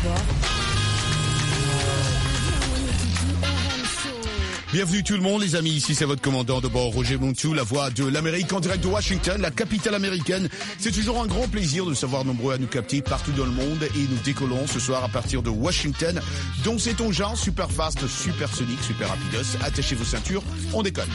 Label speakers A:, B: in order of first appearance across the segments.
A: Bienvenue tout le monde les amis, ici c'est votre commandant de bord Roger Montou, la voix de l'Amérique en direct de Washington, la capitale américaine. C'est toujours un grand plaisir de savoir nombreux à nous capter partout dans le monde et nous décollons ce soir à partir de Washington. Donc c'est ton genre, super fast, super sonique, super rapidos. Attachez vos ceintures, on décolle.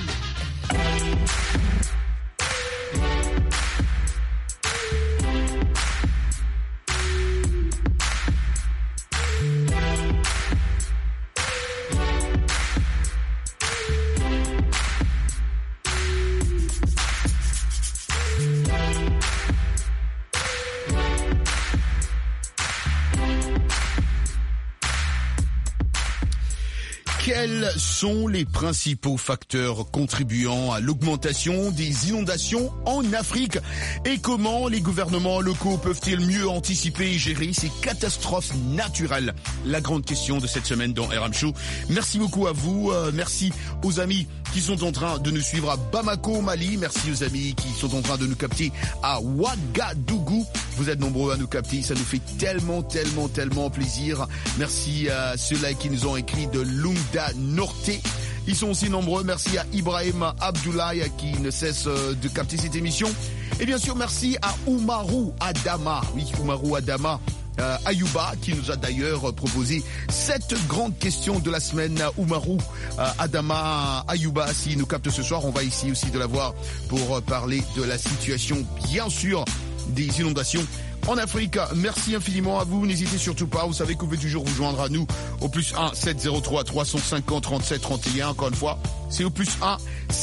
A: Quels sont les principaux facteurs contribuant à l'augmentation des inondations en Afrique et comment les gouvernements locaux peuvent-ils mieux anticiper et gérer ces catastrophes naturelles? La grande question de cette semaine dans RM Show. Merci beaucoup à vous, merci aux amis qui sont en train de nous suivre à Bamako, au Mali. Merci aux amis qui sont en train de nous capter à Ouagadougou. Vous êtes nombreux à nous capter, ça nous fait tellement plaisir. Merci à ceux-là qui nous ont écrit de Lunda Norte. Ils sont aussi nombreux. Merci à Ibrahim Abdoulaye qui ne cesse de capter cette émission. Et bien sûr, merci à Oumarou Adama. Oui, Oumarou Adama. Ayouba qui nous a d'ailleurs proposé cette grande question de la semaine. Oumarou Adama Ayouba, s'il nous capte ce soir, on va ici aussi de la voir pour parler de la situation, bien sûr, des inondations en Afrique. Merci infiniment à vous, n'hésitez surtout pas, vous savez que vous pouvez toujours vous joindre à nous au plus 1 703 350 37 31, encore une fois, c'est au plus 1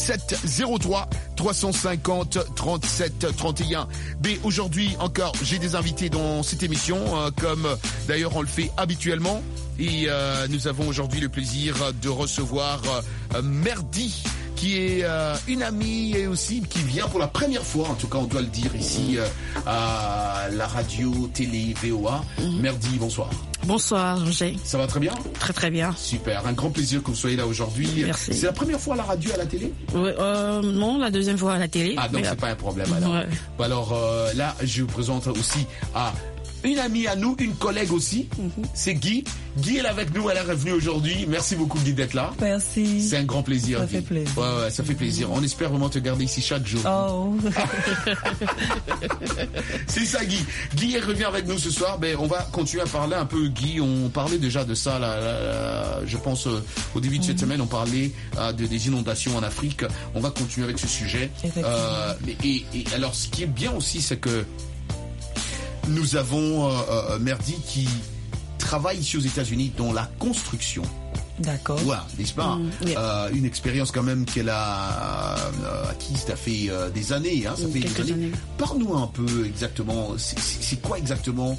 A: 703 350 37 31. Mais aujourd'hui encore, j'ai des invités dans cette émission, comme d'ailleurs on le fait habituellement, et nous avons aujourd'hui le plaisir de recevoir Merdi, qui est une amie et aussi qui vient pour la première fois, en tout cas on doit le dire ici, à la radio, télé, VOA. Merdi, bonsoir.
B: Bonsoir Roger.
A: Ça va très bien?
B: Très très bien.
A: Super, un grand plaisir que vous soyez là aujourd'hui.
B: Merci.
A: C'est la première fois à la radio, à la télé?
B: Oui, non, la deuxième fois à la télé.
A: Ah donc c'est pas un problème alors. Ouais. Alors là, je vous présente aussi à une amie à nous, une collègue aussi, c'est Guy. Guy est là avec nous, elle est revenue aujourd'hui. Merci beaucoup Guy d'être là.
C: Merci.
A: C'est un grand plaisir.
C: Ça
A: Guy.
C: fait plaisir.
A: Ouais, ça fait plaisir. On espère vraiment te garder ici chaque jour.
C: Oh.
A: C'est ça Guy. Guy est revenu avec nous ce soir. Ben, on va continuer à parler un peu, Guy. On parlait déjà de ça, je pense, au début de cette semaine, on parlait des inondations en Afrique. On va continuer avec ce sujet. Et alors, ce qui est bien aussi, c'est que nous avons Merdi qui travaille ici aux États-Unis dans la construction.
C: D'accord.
A: Voilà, n'est-ce pas? Une expérience quand même qu'elle a acquise, ça fait des années. Hein, ça fait des années. Parle-nous un peu exactement, c'est quoi exactement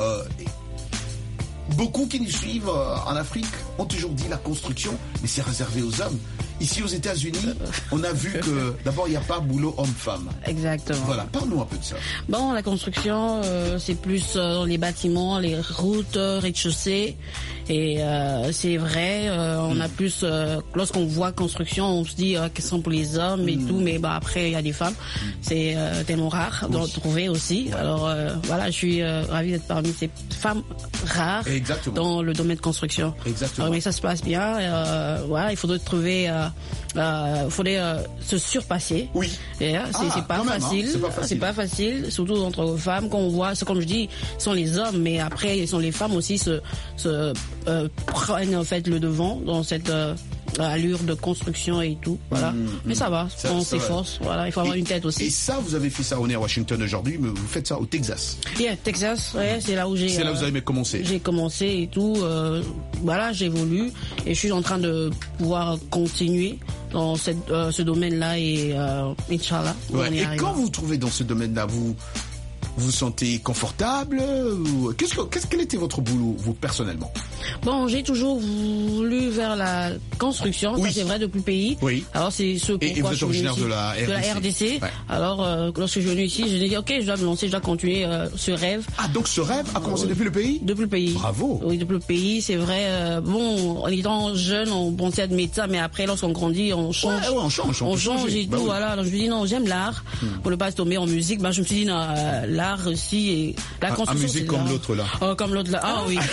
A: beaucoup qui nous suivent en Afrique ont toujours dit la construction, mais c'est réservé aux hommes. Ici aux États-Unis, on a vu que d'abord il n'y a pas boulot homme-femme.
B: Exactement.
A: Voilà, parle-nous un peu de ça.
B: Bon, la construction, c'est plus dans les bâtiments, les routes, rez-de-chaussée. Et c'est vrai, on a plus lorsqu'on voit construction, on se dit qu'elles sont pour les hommes et tout, mais après il y a des femmes. C'est tellement rare d'en trouver aussi. Ouais. Alors voilà, je suis ravie d'être parmi ces femmes rares. Exactement. Dans le domaine de construction.
A: Exactement.
B: Mais ça se passe bien. Voilà, il faudrait trouver, faudrait se surpasser.
A: Oui.
B: C'est pas facile.
A: Hein,
B: c'est pas facile, surtout entre femmes. Quand on voit, c'est comme je dis, sont les hommes, mais après, ils sont les femmes aussi prennent en fait le devant dans cette allure de construction et tout, voilà. Mais ça va, on s'efforce, voilà, il faut avoir une tête aussi.
A: Et ça, vous avez fait ça, on est à Washington aujourd'hui, mais vous faites ça au Texas.
B: Yeah, Texas, ouais, c'est là où j'ai...
A: C'est là où vous avez commencé.
B: J'ai commencé et tout, voilà, j'évolue et je suis en train de pouvoir continuer dans ce domaine-là et Inch'Allah.
A: Ouais. Et quand vous vous trouvez dans ce domaine-là, vous vous sentez confortable ou... Quel était votre boulot, vous, personnellement?
B: Bon, j'ai toujours voulu vers la construction, oui. Ça c'est vrai depuis le pays.
A: Oui.
B: Alors c'est ce pourquoi
A: et vous êtes originaire de la
B: RDC. Ouais. Alors lorsque je suis venu ici, je me dit ok, je dois me lancer, je dois continuer ce rêve.
A: Ah donc ce rêve a commencé depuis le pays?
B: Depuis le pays.
A: Bravo.
B: Oui, depuis le pays, c'est vrai. Bon, en étant jeune, on pensait être médecin, mais après lorsqu'on grandit, on change.
A: Ouais, on change
B: et tout. Bah, voilà. Alors je me dis non, j'aime l'art. Pour ne pas tomber en musique, bah je me suis dit non, l'art l'art aussi et la construction.
A: Un musée comme l'autre là.
B: Comme l'autre là. Ah oui.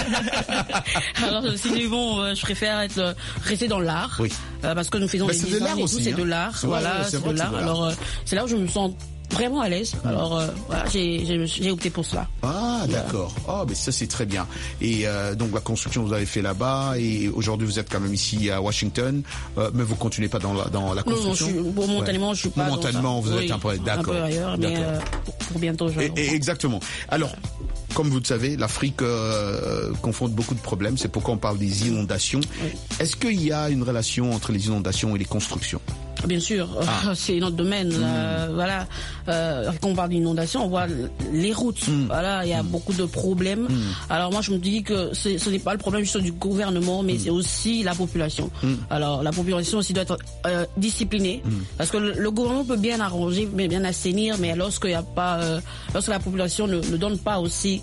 B: Alors je me suis dit bon, je préfère rester dans l'art.
A: Oui.
B: Parce que nous faisons des designs et tout, c'est de l'art. Voilà, c'est de l'art. Alors c'est là où je me sens vraiment à l'aise. Alors voilà, j'ai opté pour cela.
A: Ah d'accord. Oh mais ça c'est très bien. Et donc la construction vous avez fait là-bas et aujourd'hui vous êtes quand même ici à Washington, mais vous continuez pas dans la construction.
B: Non, momentanément je suis pas.
A: Momentanément vous êtes un peu d'accord.
B: Un peu ailleurs, mais pour bientôt je.
A: Exactement. Alors. Comme vous le savez, l'Afrique confronte beaucoup de problèmes. C'est pourquoi on parle des inondations. Oui. Est-ce qu'il y a une relation entre les inondations et les constructions ?
B: Bien sûr, c'est notre domaine. Voilà, quand on parle d'inondation, on voit les routes. Voilà, il y a beaucoup de problèmes. Alors moi, je me dis que ce n'est pas le problème juste du gouvernement, mais c'est aussi la population. Alors la population aussi doit être disciplinée, parce que le gouvernement peut bien arranger, mais bien assainir, mais lorsqu'il y a pas, lorsque la population ne donne pas aussi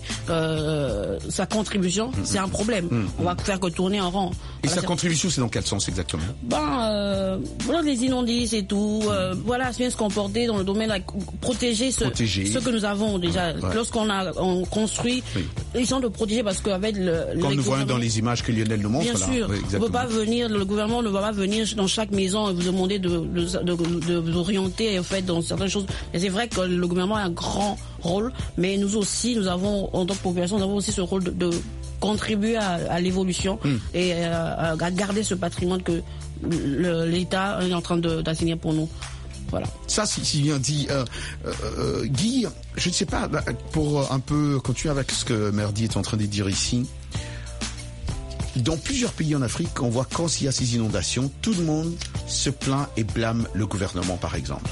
B: sa contribution, c'est un problème. On va faire que tourner en rond.
A: Et sa contribution, c'est dans quel sens exactement ?
B: Voilà, les inondations et tout, voilà, c'est bien se comporter dans le domaine, protéger ce que nous avons déjà. Ouais. Lorsqu'on construit, ils sont de protéger parce qu'avec
A: comme nous voyons dans les images que Lionel nous montre.
B: Bien sûr, on peut pas venir, le gouvernement ne va pas venir dans chaque maison et vous demander de vous orienter en fait dans certaines choses. Et c'est vrai que le gouvernement a un grand rôle, mais nous aussi, nous avons en tant que population, nous avons aussi ce rôle de contribuer à l'évolution et à garder ce patrimoine que l'État est en train d'assainir pour nous. Voilà.
A: Ça, si bien dit. Guy, je ne sais pas, pour un peu continuer avec ce que Merdi est en train de dire ici, dans plusieurs pays en Afrique, on voit quand il y a ces inondations, tout le monde se plaint et blâme le gouvernement, par exemple.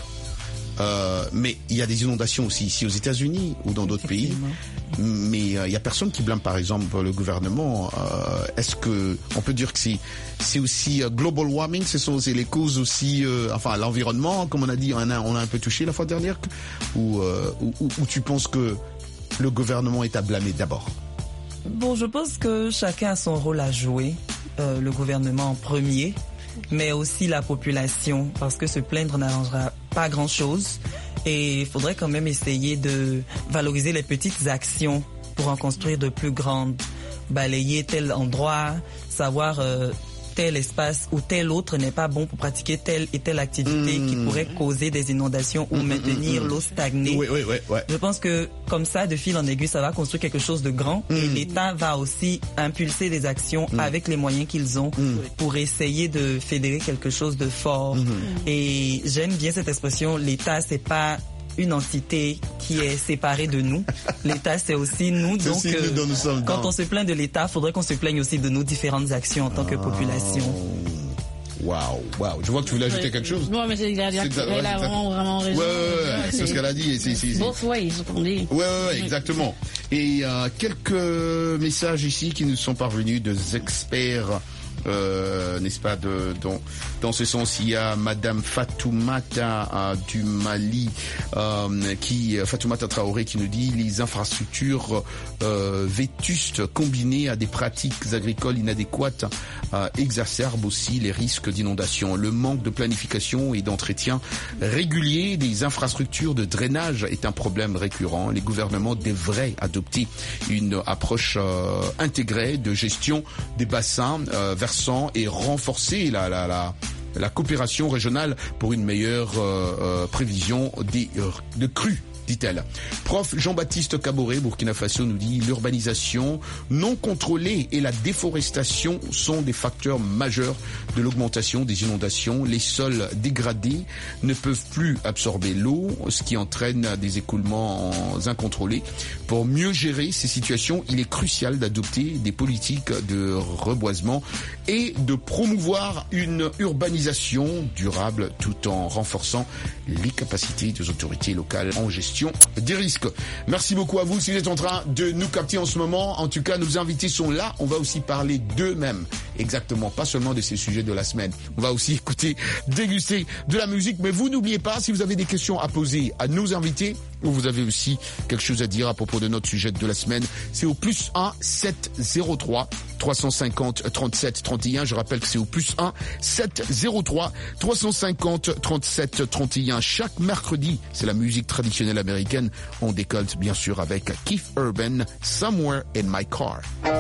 A: Mais il y a des inondations aussi ici aux États-Unis ou dans d'autres pays. Mais il y a personne qui blâme par exemple le gouvernement. Est-ce que on peut dire que c'est aussi global warming, c'est les causes aussi, enfin l'environnement, comme on a dit, on a un peu touché la fois dernière, ou tu penses que le gouvernement est à blâmer d'abord?
C: Bon, je pense que chacun a son rôle à jouer. Le gouvernement en premier, mais aussi la population, parce que se plaindre n'arrangera pas grand-chose. Et il faudrait quand même essayer de valoriser les petites actions pour en construire de plus grandes. Balayer tel endroit, savoir tel espace ou tel autre n'est pas bon pour pratiquer telle et telle activité qui pourrait causer des inondations ou maintenir l'eau stagnée.
A: Oui.
C: Je pense que comme ça, de fil en aiguille, ça va construire quelque chose de grand et l'État va aussi impulser des actions avec les moyens qu'ils ont pour essayer de fédérer quelque chose de fort. Et j'aime bien cette expression, l'État, c'est pas une entité qui est séparée de nous. L'État, c'est aussi nous. Donc, quand on se plaint de l'État, il faudrait qu'on se plaigne aussi de nos différentes actions en tant que population.
A: Waouh. Je vois que tu voulais ajouter quelque chose.
B: Non, mais elle a vraiment raison.
A: Ouais, c'est ce qu'elle a dit.
B: Both ways, on dit.
A: Ouais, exactement. Et quelques messages ici qui nous sont parvenus des experts. N'est-ce pas, dans ce sens, il y a Madame Fatoumata du Mali, Fatoumata Traoré qui nous dit les infrastructures vétustes combinées à des pratiques agricoles inadéquates exacerbent aussi les risques d'inondation. Le manque de planification et d'entretien régulier des infrastructures de drainage est un problème récurrent. Les gouvernements devraient adopter une approche intégrée de gestion des bassins versants et renforcer la coopération régionale pour une meilleure prévision de crues, dit-elle. Prof Jean-Baptiste Kaboré, Burkina Faso, nous dit l'urbanisation non contrôlée et la déforestation sont des facteurs majeurs de l'augmentation des inondations. Les sols dégradés ne peuvent plus absorber l'eau, ce qui entraîne des écoulements incontrôlés. Pour mieux gérer ces situations, il est crucial d'adopter des politiques de reboisement et de promouvoir une urbanisation durable tout en renforçant les capacités des autorités locales en gestion des risques. Merci beaucoup à vous si vous êtes en train de nous capter en ce moment. En tout cas, nos invités sont là. On va aussi parler d'eux-mêmes. Exactement, pas seulement de ces sujets de la semaine. On va aussi écouter, déguster de la musique. Mais vous n'oubliez pas, si vous avez des questions à poser à nos invités, ou vous avez aussi quelque chose à dire à propos de notre sujet de la semaine, c'est au +1 703 350 37 31. Je rappelle que c'est au +1 703 350 37 31. Chaque mercredi, c'est la musique traditionnelle américaine. On décolle bien sûr avec Keith Urban, Somewhere in My Car.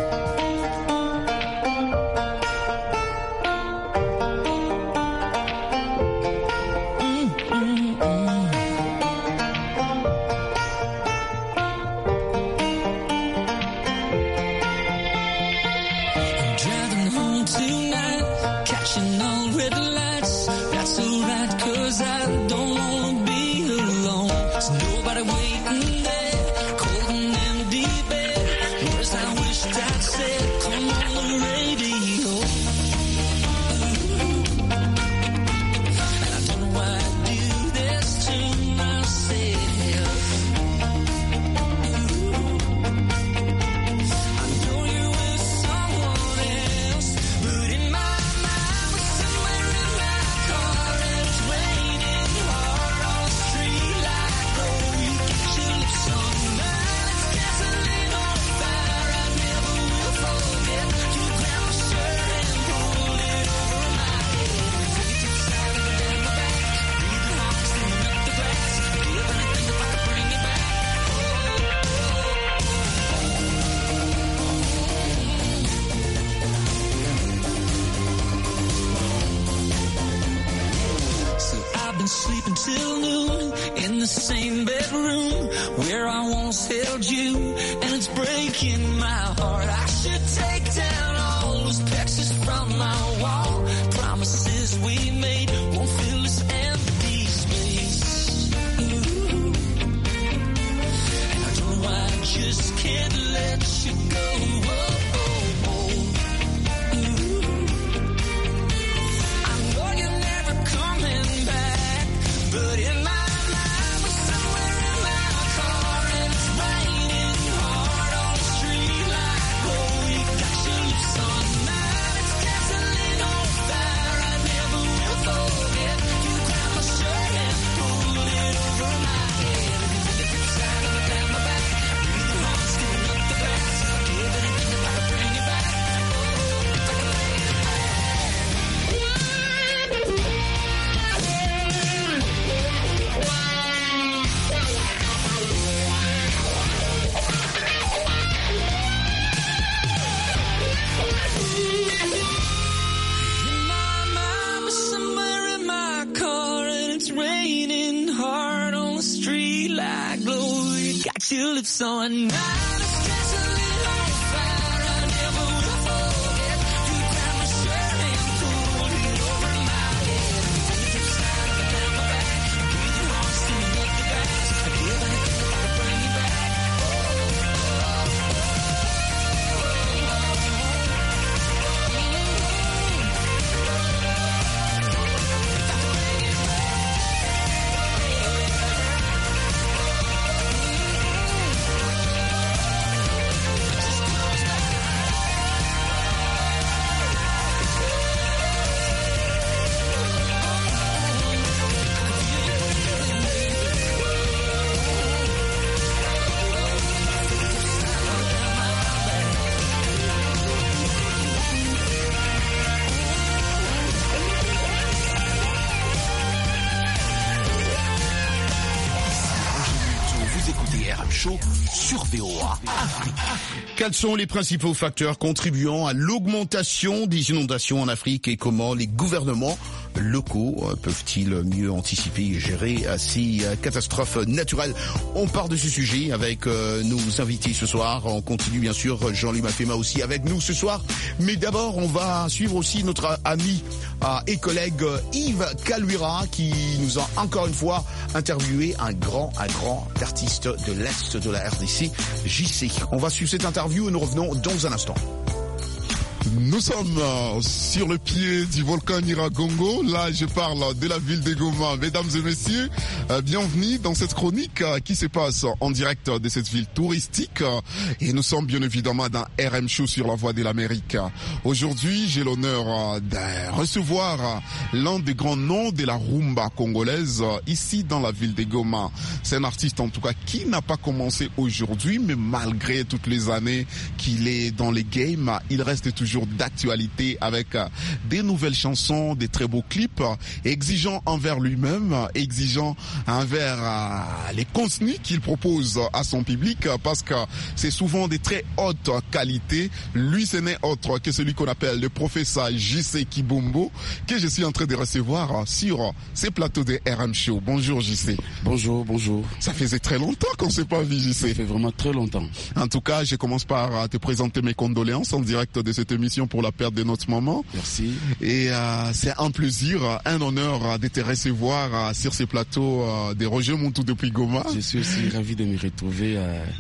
D: Sleeping till noon in the same bedroom where I once held you, and it's breaking my heart. I should take down all those pictures from my wall. Promises we made won't fill this empty space. Ooh. And I don't know why I just can't let you go. But in my mind, we're somewhere in my car, and it's raining hard on the street like gold. You got your lips on mine, it's gasoline on fire. I never will forget. You grabbed my shirt and pulled it over my head. If you took side of it down my back, breathing hard, skipping up the grass. I'll give anything if I could bring you back. Oh, if I could bring you back. Raining hard on the street like glow. You got your lips on mine. It's gasoline on fire. I never will forget. You grabbed my shirt and pulled it over my head. You took side of it down my back. Breathing hard, steaming up the grass. I give anything if I could bring you back.
A: Sur VOA Afrique. Quels sont les principaux facteurs contribuant à l'augmentation des inondations en Afrique et comment les gouvernements locaux peuvent-ils mieux anticiper et gérer ces catastrophes naturelles? On part de ce sujet avec nos invités ce soir. On continue bien sûr, Jean-Louis Mafema aussi avec nous ce soir. Mais d'abord, on va suivre aussi notre ami et collègue Yves Kaluira qui nous a encore une fois interviewé un grand artiste de l'Est de la RDC, JC. On va suivre cette interview et nous revenons dans un instant. Nous sommes sur le pied du volcan Nyiragongo. Là, je parle de la ville de Goma. Mesdames et messieurs, bienvenue dans cette chronique qui se passe en direct de cette ville touristique. Et nous sommes bien évidemment dans RM Show sur la Voix de l'Amérique. Aujourd'hui, j'ai l'honneur de recevoir l'un des grands noms de la rumba congolaise ici dans la ville de Goma. C'est un artiste en tout cas qui n'a pas commencé aujourd'hui, mais malgré toutes les années qu'il est dans les games, il reste toujours d'actualité avec des nouvelles chansons, des très beaux clips, exigeant envers lui-même, exigeant envers les contenus qu'il propose à son public, parce que c'est souvent des très hautes qualités. Lui, ce n'est autre que celui qu'on appelle le professeur JC Kibombo, que je suis en train de recevoir sur ces plateaux de RM Show. Bonjour JC.
E: Bonjour, bonjour.
A: Ça faisait très longtemps qu'on ne s'est pas vu, JC.
E: Ça fait vraiment très longtemps.
A: En tout cas, je commence par te présenter mes condoléances en direct de cette émission pour la perte de notre maman.
E: Merci.
A: Et c'est un plaisir, un honneur de te recevoir sur ces plateaux de Roger Montou depuis Goma.
E: Je suis aussi ravi de me retrouver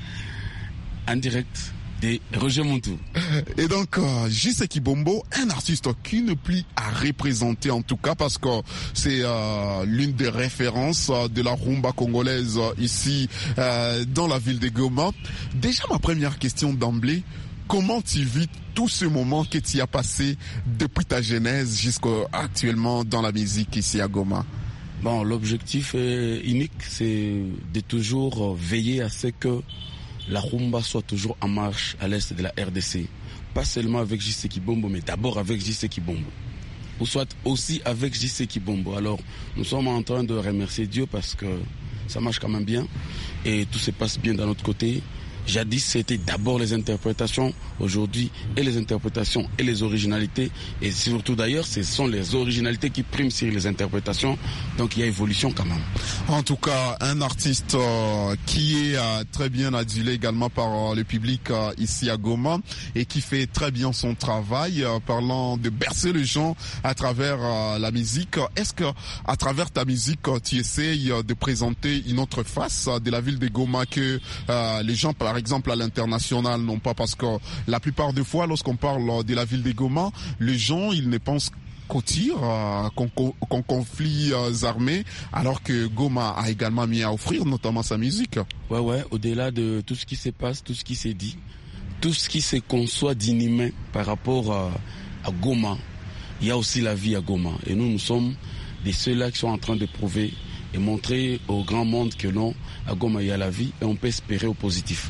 E: en direct de Roger Montou.
A: Et donc, JC Kibombo, un artiste qui ne plie à représenter en tout cas, parce que c'est l'une des références de la rumba congolaise ici dans la ville de Goma. Déjà, ma première question d'emblée, comment tu vis tout ce moment que tu as passé depuis ta genèse jusqu'à actuellement dans la musique ici à Goma?
E: Bon, l'objectif est unique, c'est de toujours veiller à ce que la rumba soit toujours en marche à l'est de la RDC. Pas seulement avec JC Kibombo, mais d'abord avec JC Kibombo. Ou soit aussi avec JC Kibombo. Alors, nous sommes en train de remercier Dieu parce que ça marche quand même bien et tout se passe bien d'un autre côté. Jadis, c'était d'abord les interprétations, aujourd'hui, et les interprétations et les originalités. Et surtout d'ailleurs, ce sont les originalités qui priment sur les interprétations. Donc il y a évolution quand même.
A: En tout cas, un artiste qui est très bien adulé également par le public ici à Goma et qui fait très bien son travail, parlant de bercer les gens à travers la musique. Est-ce que à travers ta musique, tu essayes de présenter une autre face de la ville de Goma que les gens, par exemple à l'international, non pas, parce que la plupart des fois lorsqu'on parle de la ville de Goma, les gens ils ne pensent qu'au tir, qu'aux conflits armés, alors que Goma a également mis à offrir notamment sa musique.
E: Ouais, au-delà de tout ce qui se passe, tout ce qui s'est dit, tout ce qui se conçoit d'inhumain par rapport à Goma, il y a aussi la vie à Goma. Et nous sommes des ceux-là qui sont en train de prouver et montrer au grand monde que non, à Goma il y a la vie et on peut espérer au positif.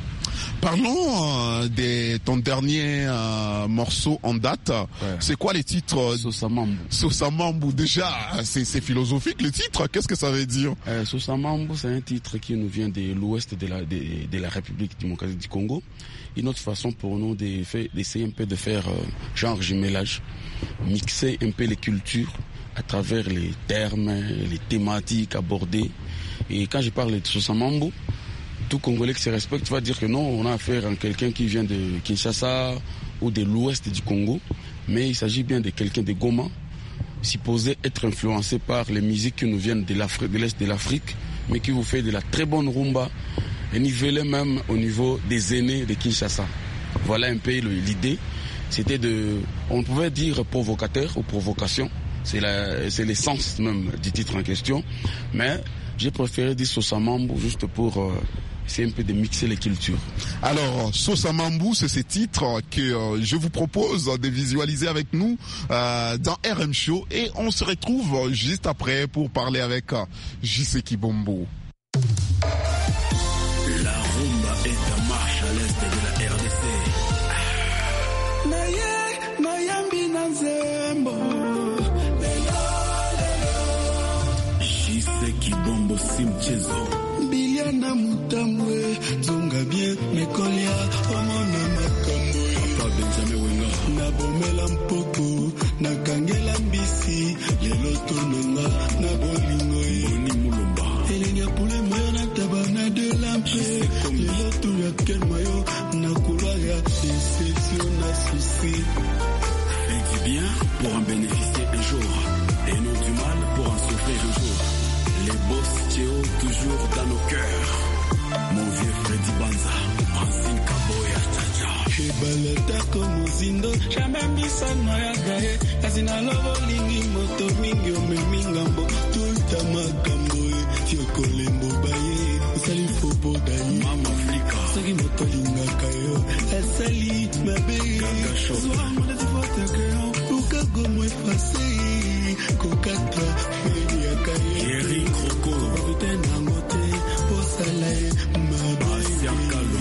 A: Parlons de ton dernier morceau en date. Ouais. C'est quoi les titres?
E: Sosamambu.
A: Sosamambu, déjà, c'est philosophique le titre. Qu'est-ce que ça veut dire?
E: Sosamambu, c'est un titre qui nous vient de l'ouest de la République démocratique du Congo. Une autre façon pour nous d'essayer un peu de faire genre jumelage, mixer un peu les cultures à travers les termes, les thématiques abordées. Et quand je parle de Sosamambu, tout Congolais qui se respecte va dire que non, on a affaire à quelqu'un qui vient de Kinshasa ou de l'ouest du Congo, mais il s'agit bien de quelqu'un de Goma, supposé être influencé par les musiques qui nous viennent de l'est de l'Afrique, mais qui vous fait de la très bonne rumba, et nivelé même au niveau des aînés de Kinshasa. Voilà un peu l'idée. C'était on pouvait dire provocateur ou provocation, c'est l'essence même du titre en question, mais j'ai préféré dire Sosamambu juste pour essayer un peu de mixer les cultures.
A: Alors, Sosamambu, c'est ce titre que je vous propose de visualiser avec nous dans RM Show, et on se retrouve juste après pour parler avec JC Kibombo.
F: La rumba est en marche à l'est de la RDC. Kibombo si mchezo
G: Biliana Mutambwe Zonga bien Mekolia Omona Makambo
F: Papa Benjamin Wenga
G: Nabomela mpoko Nakangela mbisi Lelo tononga Nabolingo
F: Boni Mulumba
G: Elenya pule moyo Natabana de lampe Lelo tuya ken moyo Nakulaya Déception na souci
F: Fais du bien pour en bénéficier un jour Et non du mal pour en souffrir un jour. Les boss Théo toujours dans nos cœurs. Mon vieux Freddy Banza, Francine Kaboya Chacha.
G: ebalatako mozindo jamais misano ya gaye kasi naloba olingi moto mingi omemi ngambo tulta makambo tiokolembo baye osali foboda ye mama afrika soki moto olingaka yo asali mabe zoamonatifotakeo lukagomo efase kokata feriaka ye eri kroko ovite nango te posala ye mabasiakalo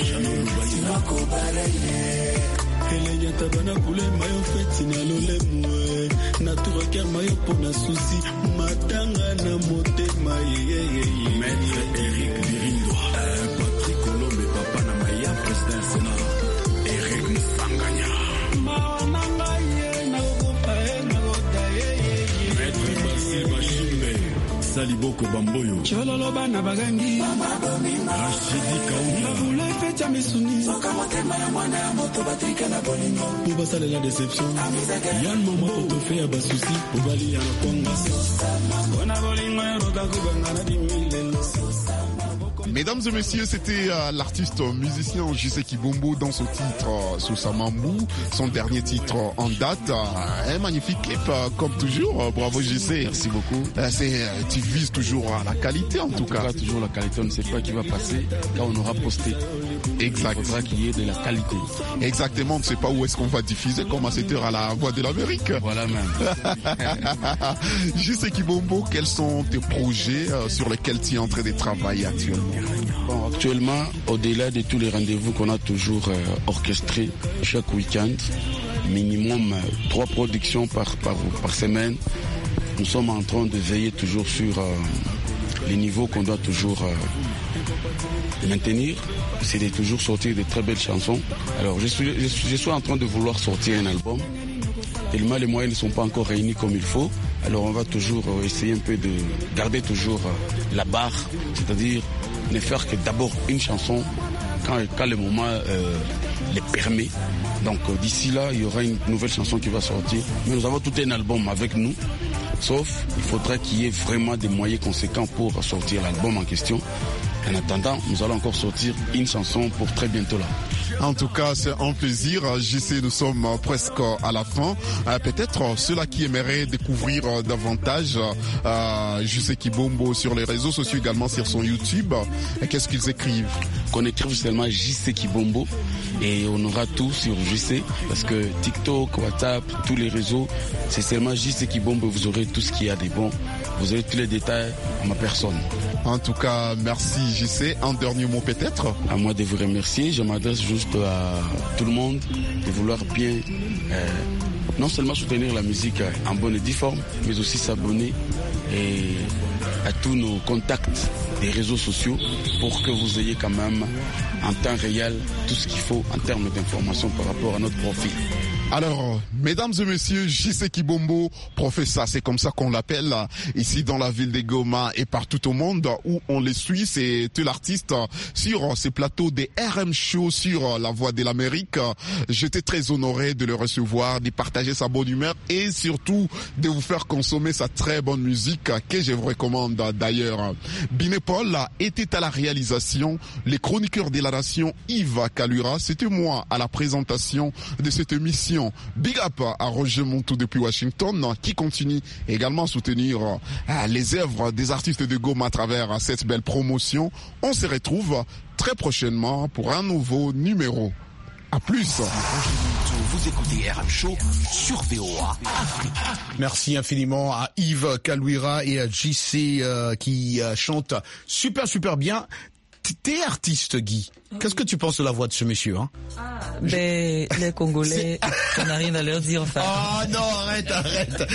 G: elenyata bana pule mayo feti na lolemwe naturaki ya mayo mpo na susi matanga na motema yeyeyeye maître Eric Birindwa Patrick Colombe papa na maya président sénat Eric Msanganya mawananga ye nakokopa ye nakota yeyeye maître Basile Bashimbe Saliboko Bamboyo Chololo bana bagangi Rachidi Kaouya Bula fecha misuni Soka motema ya mwana ya moto batrika na bolingo Uba sale la déception Yann mama otofe ya basusi Ubali ya nakwanga Wana bolingo ya roka kubanga na dimilelo
A: Mesdames et messieurs, c'était l'artiste musicien JC Kibombo dans son titre Sousamambou, son dernier titre en date. Un magnifique clip, comme toujours. Bravo JC.
E: Merci beaucoup.
A: Tu vises toujours la qualité en tout cas.
E: Toujours la qualité, on ne sait pas qui va passer quand on aura posté.
A: Exact.
E: Il faudra qu'il y ait de la qualité.
A: Exactement, on ne sait pas où est-ce qu'on va diffuser comme à cette heure à la Voix de l'Amérique.
E: Voilà même.
A: JC Kibombo, quels sont tes projets sur lesquels tu es en train de travailler actuellement?
E: Bon, actuellement, au-delà de tous les rendez-vous qu'on a toujours orchestrés chaque week-end, minimum 3 productions par semaine, nous sommes en train de veiller toujours sur les niveaux qu'on doit toujours maintenir. C'est de toujours sortir de très belles chansons. Alors je suis en train de vouloir sortir un album. Tellement les moyens ne sont pas encore réunis comme il faut. Alors on va toujours essayer un peu de garder toujours la barre, c'est-à-dire ne faire que d'abord une chanson quand le moment le permet. Donc d'ici là, il y aura une nouvelle chanson qui va sortir. Mais nous avons tout un album avec nous. Sauf, il faudra qu'il y ait vraiment des moyens conséquents pour sortir l'album en question. En attendant, nous allons encore sortir une chanson pour très bientôt là.
A: En tout cas, c'est un plaisir. Je sais, nous sommes presque à la fin. Peut-être ceux-là qui aimeraient découvrir davantage JC Kibombo sur les réseaux sociaux, également sur son YouTube. Qu'est-ce qu'ils écrivent?
E: Qu'on écrive seulement JC Kibombo et on aura tout sur JC parce que TikTok, WhatsApp, tous les réseaux, c'est seulement JC Kibombo. Vous aurez tout ce qu'il y a de bon. Vous aurez tous les détails à ma personne.
A: En tout cas, merci JC. Un dernier mot peut-être?
E: À moi de vous remercier. Je m'adresse juste à tout le monde de vouloir bien non seulement soutenir la musique en bonne et due forme, mais aussi s'abonner à tous nos contacts des réseaux sociaux pour que vous ayez quand même en temps réel tout ce qu'il faut en termes d'informations par rapport à notre profil.
A: Alors, mesdames et messieurs, JC Kibombo, professeur, c'est comme ça qu'on l'appelle ici dans la ville de Goma et partout au monde où on les suit. C'est l'artiste sur ces plateaux des RM Show sur la Voix de l'Amérique. J'étais très honoré de le recevoir, de partager sa bonne humeur et surtout de vous faire consommer sa très bonne musique que je vous recommande d'ailleurs. Biné Paul était à la réalisation, les chroniqueurs de la nation Yves Kalura, c'était moi à la présentation de cette émission. Big up à Roger Montou depuis Washington qui continue également à soutenir les œuvres des artistes de Goma à travers cette belle promotion. On se retrouve très prochainement pour un nouveau numéro. À plus.
H: Vous écoutez RM Show sur VOA Afrique.
A: Merci infiniment à Yves Kalwira et à JC qui chantent super bien. T'es artiste, Guy. Qu'est-ce que tu penses de la voix de ce monsieur, hein?
C: Les Congolais, on n'a rien à leur dire, enfin.
A: Oh non, arrête.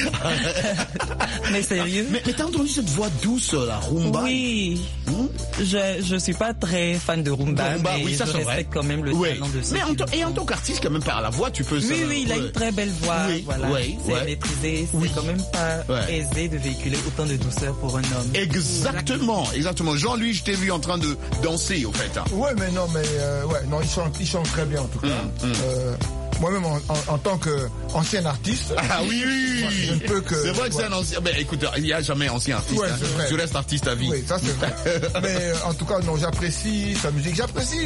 C: Mais sérieux?
A: Mais t'as entendu cette voix douce, la rumba?
C: Oui. Je suis pas très fan de rumba, mais
A: oui, ça,
C: je respecte quand même le talent de ce
A: Mais en tant qu'artiste, quand même, par la voix, tu peux...
C: Oui, il a une très belle voix, voilà. C'est maîtrisé, c'est quand même pas aisé de véhiculer autant de douceur pour un homme.
A: Exactement. Jean-Louis, je t'ai vu en train de danser, au fait.
I: Ouais, mais non, il chante très bien, en tout cas. moi-même en tant qu'ancien artiste.
A: Ah oui,
I: je ne peux que.
A: C'est vrai que c'est un ancien. Mais écoute, il n'y a jamais ancien artiste.
I: Ouais, c'est vrai.
A: Tu restes artiste à vie.
I: Oui, ça c'est vrai. Mais en tout cas, non, j'apprécie sa musique. J'apprécie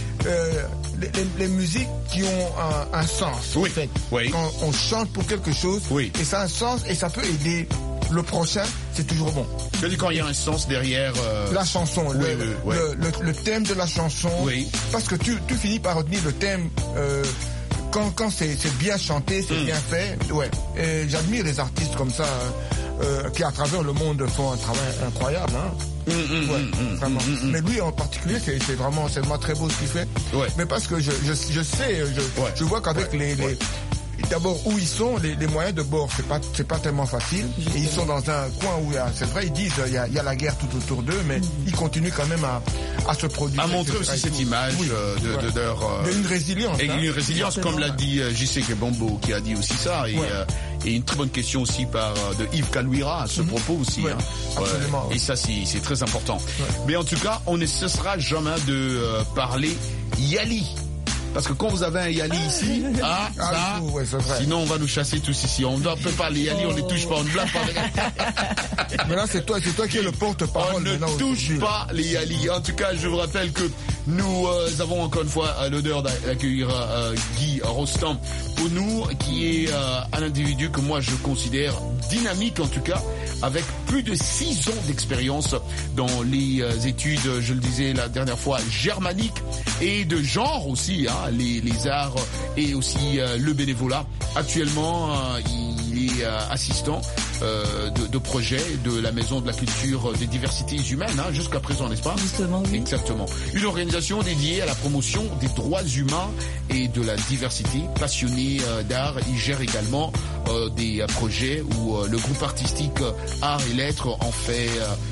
I: les musiques qui ont un sens.
A: Oui.
I: En fait.
A: Oui.
I: Quand on chante pour quelque chose,
A: oui.
I: Et ça a un sens et ça peut aider le prochain, c'est toujours bon.
A: Tu veux dire quand il y a un sens derrière
I: la chanson, le thème de la chanson.
A: Oui.
I: Parce que tu finis par retenir le thème. Quand c'est bien chanté, c'est bien fait, ouais. Et j'admire les artistes comme ça qui à travers le monde font un travail incroyable, hein. Vraiment. Mais lui en particulier, c'est vraiment très beau ce qu'il fait. Ouais. Mais parce que je sais, je vois qu'avec d'abord où ils sont, les moyens de bord, c'est pas tellement facile. Et ils sont dans un coin où c'est vrai, ils disent il y a la guerre tout autour d'eux, mais ils continuent quand même à se produire.
A: À montrer aussi cette image de leur
I: une résilience.
A: Et une résilience, comme l'a dit J.C. Kebombo, qui a dit aussi ça. Et une très bonne question aussi de Yves Kalouira à ce propos aussi.
I: Ouais, absolument.
A: Et ça, c'est très important. Ouais. Mais en tout cas, on ne cessera jamais de parler Yali. Parce que quand vous avez un Yali ici, sinon on va nous chasser tous ici. On ne peut pas les Yali, on ne les touche pas, on ne blague pas.
I: Mais là, c'est toi qui es le porte-parole.
A: On ne touche pas les Yali. En tout cas, je vous rappelle que nous avons encore une fois l'honneur d'accueillir Guy Rostand pour nous, qui est un individu que moi je considère dynamique en tout cas, avec plus de 6 ans d'expérience dans les études, je le disais la dernière fois, germaniques et de genre aussi, hein, les arts et aussi le bénévolat. Actuellement, il est assistant de projet de la Maison de la Culture des Diversités Humaines, hein, jusqu'à présent, n'est-ce pas?
C: Justement, oui.
A: Exactement. Une organisation dédiée à la promotion des droits humains et de la diversité. Passionné d'art, il gère également des projets où le groupe artistique Arts et Lettres en fait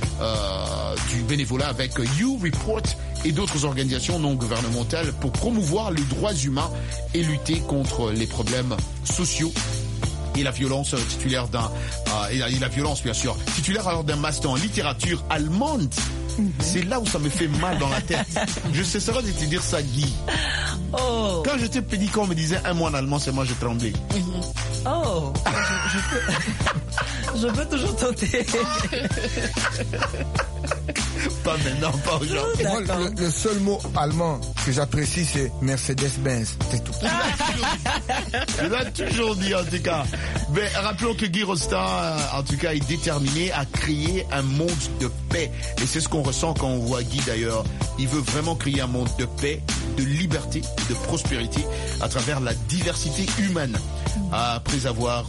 A: du bénévolat avec You Report et d'autres organisations non gouvernementales pour promouvoir les droits humains et lutter contre les problèmes sociaux et la violence, titulaire d'un master en littérature allemande. C'est là où ça me fait mal dans la tête. Je cesserai de te dire ça, Guy.
C: Oh.
A: Quand j'étais petit, quand on me disait un mot en allemand, c'est moi je tremblais.
C: Oh. Je peux toujours tenter.
A: Pas maintenant, pas aujourd'hui.
I: Moi, le seul mot allemand que j'apprécie, c'est Mercedes-Benz. C'est tout.
A: Je l'ai toujours dit, en tout cas. Mais rappelons que Guy Rostand, en tout cas, est déterminé à créer un monde de paix. Et c'est ce qu'on ressent quand on voit Guy, d'ailleurs. Il veut vraiment créer un monde de paix, de liberté, de prospérité à travers la diversité humaine. Après avoir,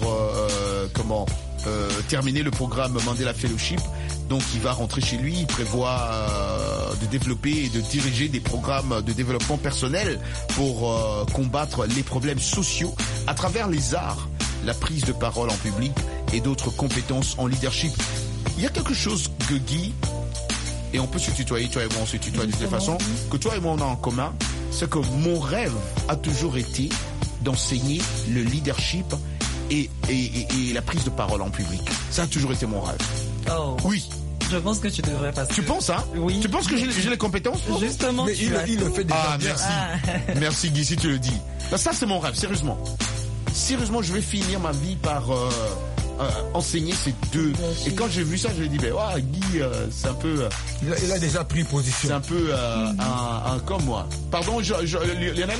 A: terminé le programme Mandela Fellowship, donc il va rentrer chez lui, il prévoit de développer et de diriger des programmes de développement personnel pour combattre les problèmes sociaux à travers les arts, la prise de parole en public et d'autres compétences en leadership. Il y a quelque chose que Guy, et on peut se tutoyer, toi et moi on se tutoie de toute façon, que toi et moi on a en commun, c'est que mon rêve a toujours été d'enseigner le leadership et la prise de parole en public. Ça a toujours été mon rêve.
C: Oh.
A: Oui.
C: Je pense que tu devrais passer.
A: Tu penses, hein?
C: Oui.
A: Tu penses que j'ai les compétences?
C: Justement.
I: Mais il le fait déjà.
A: Ah, merci. Merci, Guy, si tu le dis. Ça, c'est mon rêve, sérieusement. Sérieusement, je vais finir ma vie par enseigner ces deux. Et quand j'ai vu ça, je me dis, Guy, c'est un peu...
I: Il a déjà pris position.
A: C'est un peu un comme moi. Pardon, Lionel?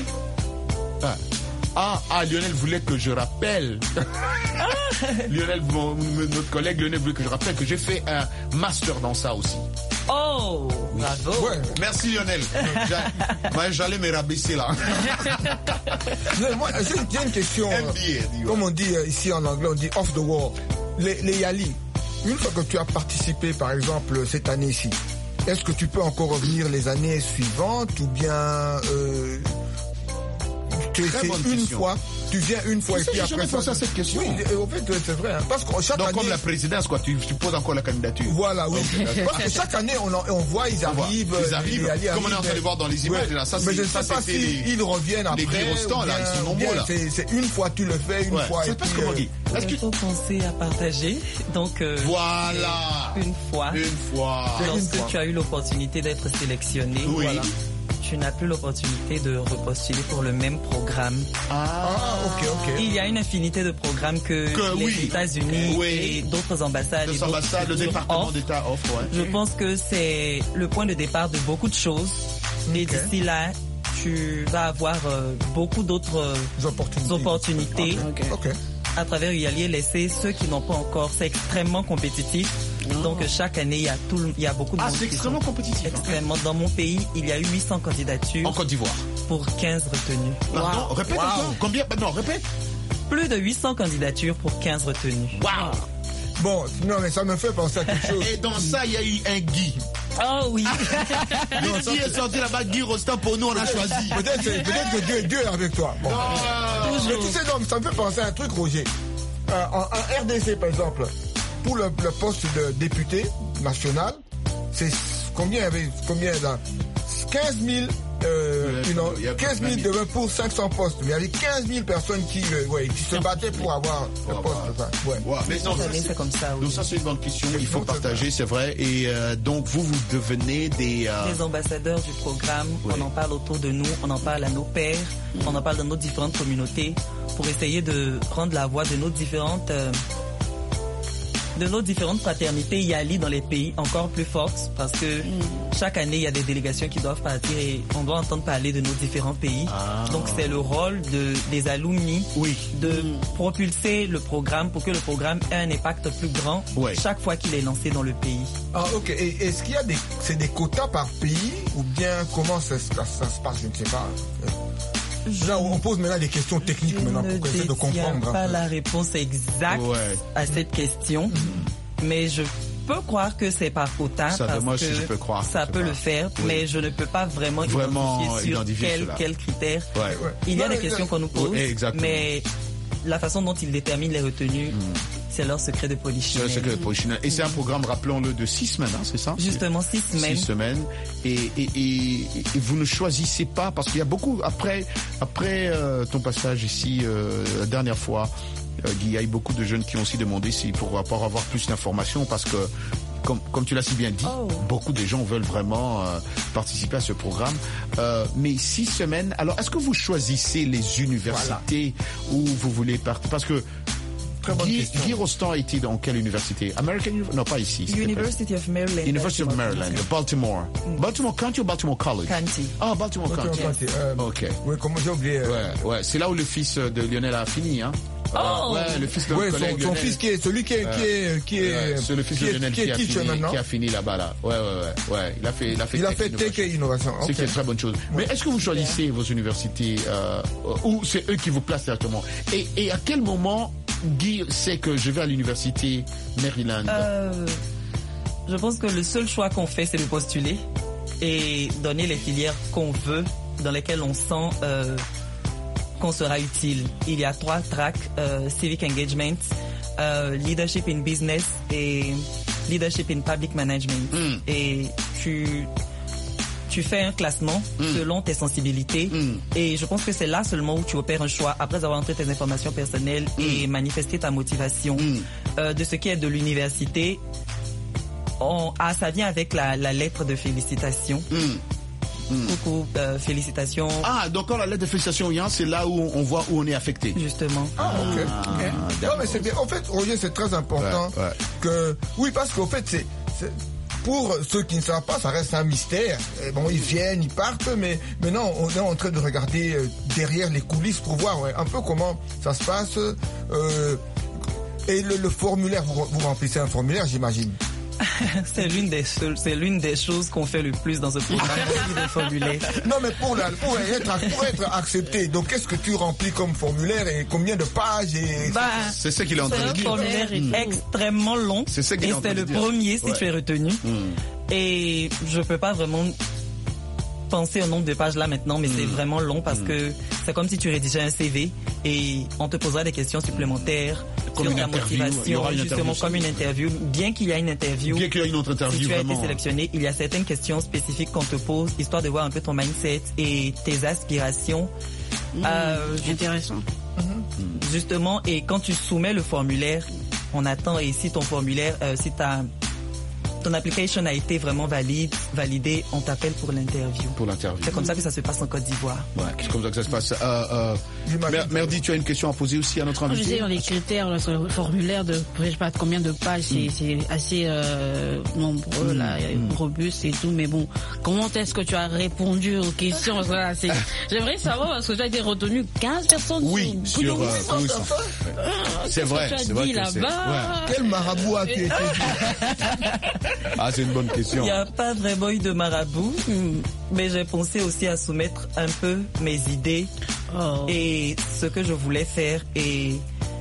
A: Lionel voulait que je rappelle. Lionel, notre collègue Lionel voulait que je rappelle que j'ai fait un master dans ça aussi.
C: Oh, bravo.
I: Ouais.
A: Merci Lionel. J'allais me rabaisser là.
I: Moi, j'ai une question.
A: MBA,
I: comme on dit ici en anglais, on dit off the wall. Les Yali, une fois que tu as participé, par exemple, cette année-ci, est-ce que tu peux encore revenir les années suivantes ou bien tu viens une fois et puis après ça.
A: J'ai pensé à cette question.
I: Oui, en fait, c'est vrai. Hein, parce que chaque année,
A: comme la présidence, quoi, tu poses encore la candidature.
I: Voilà, oui. Parce que chaque année, on voit, ils arrivent.
A: Comme on est en train de voir dans les images. Là, ça,
I: mais je ne sais pas s'ils reviennent après.
A: Les Guy Rostand, là, ils sont nombreux, là.
I: C'est une fois tu le fais, une fois.
A: C'est pas comment Guy.
C: Est-ce qu'il faut penser à partager? Donc,
A: voilà.
C: Une fois.
A: Lorsque
C: tu as eu l'opportunité d'être sélectionné.
A: Oui.
C: Voilà. tu n'as plus l'opportunité de repostuler pour le même programme.
I: Ok.
C: Il y a une infinité de programmes que les
A: oui.
C: États-Unis
A: Oui.
C: et d'autres ambassades,
A: Les
C: et d'autres
A: ambassades, le
C: structures
A: département
C: offrent.
A: d'État offre, ouais.
C: Je pense que c'est le point de départ de beaucoup de choses. Et
I: Ok.
C: d'ici là, tu vas avoir beaucoup d'autres opportunités
I: Ok.
C: à travers UAL et laisser ceux qui n'ont pas encore. C'est extrêmement compétitif. Donc chaque année, il y a beaucoup de monde.
A: C'est
C: qui
A: extrêmement
C: sont
A: compétitif.
C: Extrêmement. Dans mon pays, il y a eu 800 candidatures
A: En Côte d'Ivoire.
C: pour 15 retenues.
A: Pardon, répète encore. Combien? Non, répète.
C: Plus de 800 candidatures pour 15 retenues.
A: Waouh.
I: Bon, non, mais ça me fait penser à quelque chose.
A: Et dans ça, il y a eu un Guy.
C: Oh oui.
A: Guy est sorti là-bas, Guy Rostand, pour nous, on a choisi.
I: Peut-être que Dieu est avec toi. Bon. Mais tu sais, non, ça me fait penser à un truc, Roger. En RDC, par exemple, pour le poste de député national, c'est combien là 15 000 devant pour 500 postes. Mais il y avait 15 000 personnes qui se battaient pour avoir le poste. Ouais.
A: Mais non,
C: C'est comme ça. Oui.
A: donc ça, c'est une bonne question. Il faut partager, c'est vrai. Et donc, vous devenez des...
C: Les ambassadeurs du programme, on en parle autour de nous, on en parle à nos pairs, on en parle dans nos différentes communautés pour essayer de rendre la voix de nos différentes fraternités YALI dans les pays encore plus fortes parce que chaque année il y a des délégations qui doivent partir et on doit entendre parler de nos différents pays. Donc c'est le rôle des alumni de propulser le programme pour que le programme ait un impact plus grand chaque fois qu'il est lancé dans le pays.
I: Ah ok. Et est-ce qu'il y a des quotas par pays ou bien comment ça se passe? Je ne sais pas. Là, on pose maintenant des questions techniques maintenant pour essayer de comprendre.
C: Je n'ai pas la réponse exacte à cette question, mais je peux croire que c'est par quota parce
A: moi
C: que
A: aussi, je peux croire
C: ça peut le faire, mais je ne peux pas vraiment identifier sur quels critères. Il y a des questions qu'on nous pose, mais la façon dont ils déterminent les retenues, c'est leur secret de polichinelle.
A: C'est le secret de polichinelle. Et c'est un programme, rappelons-le, de 6 semaines, hein, c'est ça?
C: Justement, 6 semaines.
A: 6 semaines. Et vous ne choisissez pas, parce qu'il y a beaucoup, après ton passage ici, la dernière fois, il y a eu beaucoup de jeunes qui ont aussi demandé s'ils pourraient avoir plus d'informations, parce que comme tu l'as si bien dit, beaucoup de gens veulent vraiment participer à ce programme. Mais 6 semaines, alors est-ce que vous choisissez les universités où vous voulez partir? Parce que Guy Rostand a été dans quelle université? American University? Non, pas ici.
C: University of Maryland.
A: University of Maryland, Baltimore. Baltimore County ou Baltimore College?
C: County.
A: Ah, Baltimore County.
I: Ok. Oui, comment j'ai oublié.
A: Ouais. C'est là où le fils de Lionel a fini, hein? Le fils de collègue
I: son fils qui est celui qui est
A: c'est le fils de Lionel qui a fini là-bas là. Ouais. Il a fait
I: Tech et Innovation.
A: C'est une très bonne chose. Mais est-ce que vous choisissez vos universités ou c'est eux qui vous placent directement? Et à quel moment Guy sait que je vais à l'université Maryland?
C: Je pense que le seul choix qu'on fait, c'est de postuler et donner les filières qu'on veut, dans lesquelles on sent qu'on sera utile. Il y a 3 tracks, Civic Engagement, Leadership in Business et Leadership in Public Management. Et tu fais un classement selon tes sensibilités et je pense que c'est là seulement où tu opères un choix après avoir entré tes informations personnelles et manifesté ta motivation. De ce qui est de l'université, ça vient avec la lettre de félicitations. Coucou, félicitations.
A: Ah, donc quand la lettre de félicitations vient, c'est là où on voit où on est affecté.
C: Justement.
I: Ok. Non, mais c'est bien. En fait, Roger, c'est très important que... Oui, parce qu'en fait, c'est pour ceux qui ne savent pas, ça reste un mystère. Et bon, ils viennent, ils partent, mais maintenant, on est en train de regarder derrière les coulisses pour voir un peu comment ça se passe. Et le formulaire, vous remplissez un formulaire, j'imagine.
C: C'est l'une des choses qu'on fait le plus dans ce programme, des formulaires.
I: Non, mais pour être accepté, donc qu'est-ce que tu remplis comme formulaire et combien de pages
A: c'est ça qu'il est en train de dire.
C: C'est un formulaire extrêmement long.
A: C'est ça qu'il est en train de dire.
C: Et c'est le premier si tu es retenu. Et je peux pas vraiment penser au nombre de pages là maintenant, mais c'est vraiment long parce que c'est comme si tu rédigeais un CV et on te posera des questions supplémentaires sur ta motivation, justement comme une interview. Bien qu'il y ait une interview,
A: bien qu'il y ait une autre interview,
C: si tu as été sélectionné, il y a certaines questions spécifiques qu'on te pose, histoire de voir un peu ton mindset et tes aspirations.
B: Intéressant.
C: Justement, et quand tu soumets le formulaire, on attend, et si ton formulaire, si ton application a été vraiment validée, on t'appelle pour l'interview.
A: Pour l'interview.
C: C'est comme ça que ça se passe en Côte d'Ivoire.
A: Ouais, c'est comme ça que ça se passe. Merdi, tu as une question à poser aussi à notre
B: Je
A: invité?
B: sais, dans les critères, là, sur le formulaire de, je sais pas combien de pages, c'est assez nombreux, là, robuste et tout, mais bon, comment est-ce que tu as répondu aux questions? Voilà, j'aimerais savoir, parce que tu as été retenu 15 personnes.
A: Oui, sur c'est vrai, c'est vrai que c'est. Ouais.
I: Quel marabout as-tu été?
A: Ah, c'est une bonne question.
C: Il n'y a pas vraiment eu de marabout, mais j'ai pensé aussi à soumettre un peu mes idées et ce que je voulais faire et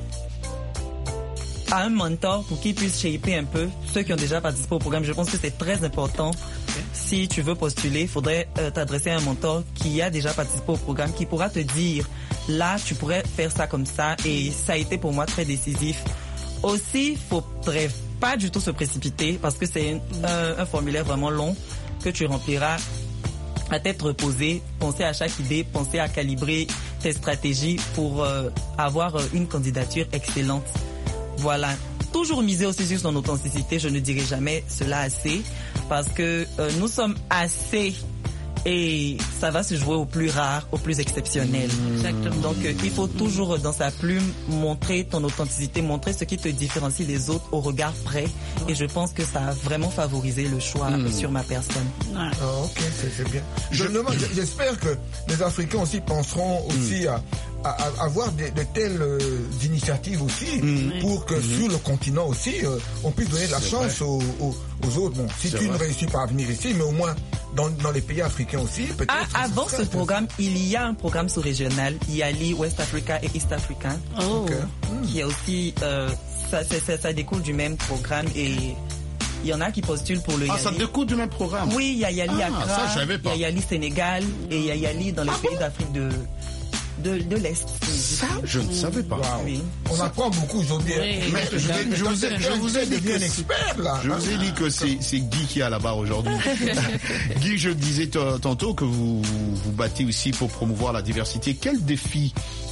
C: à un mentor pour qu'il puisse shaper un peu ceux qui ont déjà participé au programme. Je pense que c'est très important. Si tu veux postuler, il faudrait t'adresser à un mentor qui a déjà participé au programme, qui pourra te dire, là, tu pourrais faire ça comme ça, et ça a été pour moi très décisif. Aussi, il faudrait pas du tout se précipiter, parce que c'est un formulaire vraiment long que tu rempliras à tête reposée. Penser à chaque idée, penser à calibrer tes stratégies pour avoir une candidature excellente. Voilà. Toujours miser aussi sur son authenticité, je ne dirai jamais cela assez, parce que nous sommes assez et ça va se jouer au plus rare, au plus exceptionnel.
B: Exactement.
C: Donc il faut toujours dans sa plume montrer ton authenticité, montrer ce qui te différencie des autres au regard près, et je pense que ça a vraiment favorisé le choix sur ma personne.
B: Ouais.
I: Ah, ok, c'est bien. J'espère que les Africains aussi penseront aussi à avoir de telles initiatives aussi pour que sur le continent aussi on puisse donner de la chance aux autres. Bon, si tu ne réussis pas à venir ici, mais au moins dans les pays africains aussi, peut-être.
C: Avant ce programme, il y a un programme sous-régional, YALI, West Africa et East Africa, qui a aussi, ça découle du même programme, et il y en a qui postulent pour le YALI.
A: Ah, ça découle du même programme?
C: Oui, il y a YALI Accra,
A: ça, je savais pas.
C: il y a YALI Sénégal, et il y a YALI dans les pays d'Afrique de l'Est.
A: Ça, je ne savais pas.
I: Wow.
C: Oui.
I: On apprend beaucoup aujourd'hui.
B: Oui.
A: Mais je vous ai dit
I: devenu
A: que
I: un expert là.
A: Je vous ai dit que c'est Guy qui est à la barre aujourd'hui. Guy, je disais tantôt que vous battez aussi pour promouvoir la diversité. Quel défi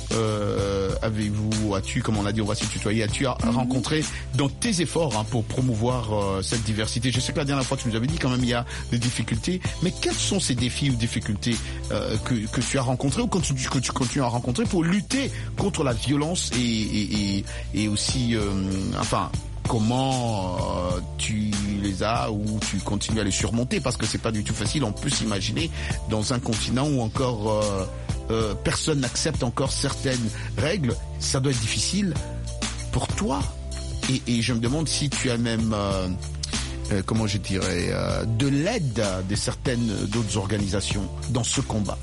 A: as-tu, comme on l'a dit, on va se tutoyer, as-tu rencontré dans tes efforts pour promouvoir cette diversité? Je sais que la dernière fois tu nous avais dit quand même il y a des difficultés, mais quels sont ces défis ou difficultés que tu as rencontrés ou que tu continues à rencontrer pour lutter contre la violence et aussi comment tu les as ou tu continues à les surmonter, parce que c'est pas du tout facile. On peut s'imaginer dans un continent où encore personne n'accepte encore certaines règles. Ça doit être difficile pour toi. Et je me demande si tu as même comment je dirais de l'aide de certaines d'autres organisations dans ce combat.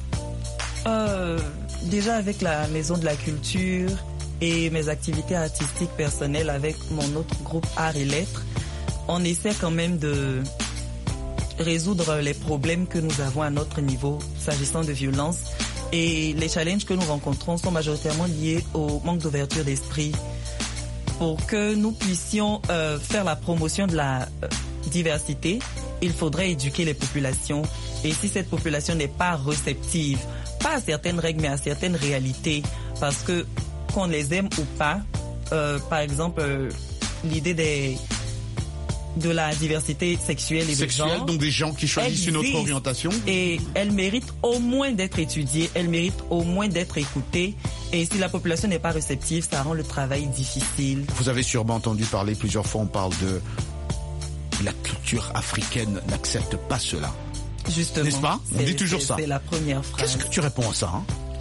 C: Déjà avec la Maison de la Culture et mes activités artistiques personnelles avec mon autre groupe Arts et Lettres, on essaie quand même de résoudre les problèmes que nous avons à notre niveau s'agissant de violence. Et les challenges que nous rencontrons sont majoritairement liés au manque d'ouverture d'esprit. Pour que nous puissions faire la promotion de la diversité, il faudrait éduquer les populations. Et si cette population n'est pas réceptive, pas à certaines règles, mais à certaines réalités, parce que qu'on les aime ou pas, par exemple, l'idée de la diversité sexuelle et de genre.
A: Donc des gens qui choisissent une autre orientation.
C: Et elle mérite au moins d'être étudiée, elle mérite au moins d'être écoutée. Et si la population n'est pas réceptive, ça rend le travail difficile.
A: Vous avez sûrement entendu parler plusieurs fois, on parle de la culture africaine n'accepte pas cela.
C: Justement.
A: N'est-ce pas? On dit toujours ça.
C: C'est la première phrase.
A: Qu'est-ce que tu réponds à ça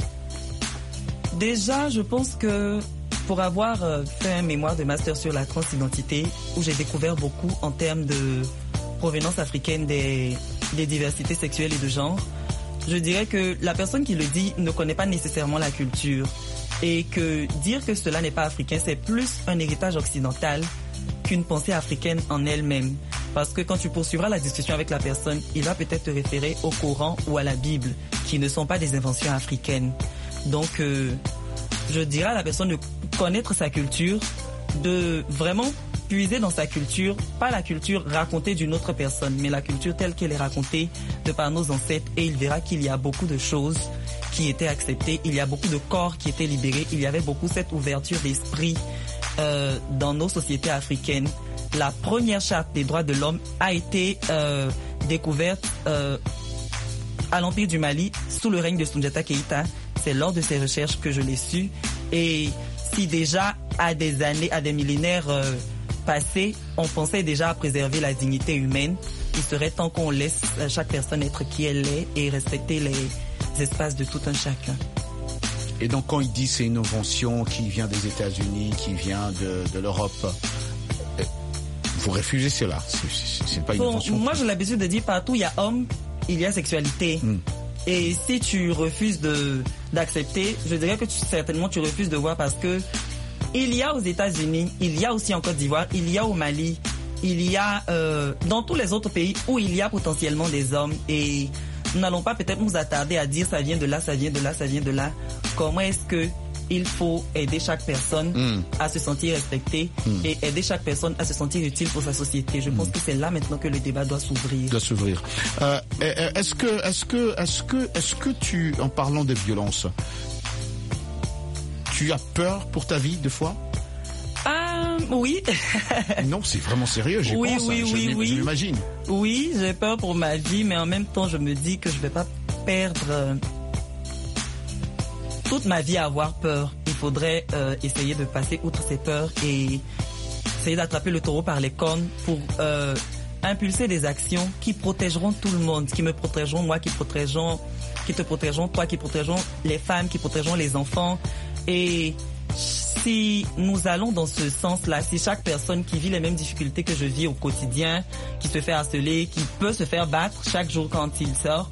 C: Déjà, je pense que pour avoir fait un mémoire de master sur la transidentité, où j'ai découvert beaucoup en termes de provenance africaine des diversités sexuelles et de genre, je dirais que la personne qui le dit ne connaît pas nécessairement la culture, et que dire que cela n'est pas africain, c'est plus un héritage occidental qu'une pensée africaine en elle-même. Parce que quand tu poursuivras la discussion avec la personne, il va peut-être te référer au Coran ou à la Bible, qui ne sont pas des inventions africaines. Donc, je dirais à la personne de connaître sa culture, de vraiment puiser dans sa culture, pas la culture racontée d'une autre personne, mais la culture telle qu'elle est racontée de par nos ancêtres, et il verra qu'il y a beaucoup de choses qui étaient acceptées, il y a beaucoup de corps qui étaient libérés, il y avait beaucoup cette ouverture d'esprit dans nos sociétés africaines. la première charte des droits de l'homme a été découverte à l'Empire du Mali sous le règne de Soundiata Keïta. C'est lors de ces recherches que je l'ai su. Et si déjà à des années, à des millénaires passés, on pensait déjà à préserver la dignité humaine, il serait temps qu'on laisse chaque personne être qui elle est et respecter les espaces de tout un chacun.
A: Et donc quand il dit c'est une invention qui vient des États-Unis, qui vient de l'Europe, vous refusez cela? C'est pas une invention.
C: Moi j'ai l'habitude de dire partout il y a homme, il y a sexualité. Et si tu refuses d'accepter, je dirais que certainement tu refuses de voir, parce que il y a aux États-Unis, il y a aussi en Côte d'Ivoire, il y a au Mali, il y a dans tous les autres pays où il y a potentiellement des hommes, et nous n'allons pas peut-être nous attarder à dire ça vient de là, ça vient de là, ça vient de là. Comment est-ce que il faut aider chaque personne à se sentir respectée et aider chaque personne à se sentir utile pour sa société. Je pense que c'est là maintenant que le débat doit s'ouvrir.
A: Est-ce que tu, en parlant des violences, tu as peur pour ta vie des fois?
C: Oui.
A: Non, c'est vraiment sérieux, j'y pense. Je m'imagine.
C: Oui, j'ai peur pour ma vie, mais en même temps, je me dis que je vais pas perdre toute ma vie à avoir peur. Il faudrait essayer de passer outre ces peurs et essayer d'attraper le taureau par les cornes pour impulser des actions qui protégeront tout le monde, qui me protégeront moi, qui te protégeront toi, qui protégeront les femmes, qui protégeront les enfants. Et si nous allons dans ce sens-là, si chaque personne qui vit les mêmes difficultés que je vis au quotidien, qui se fait harceler, qui peut se faire battre chaque jour quand il sort,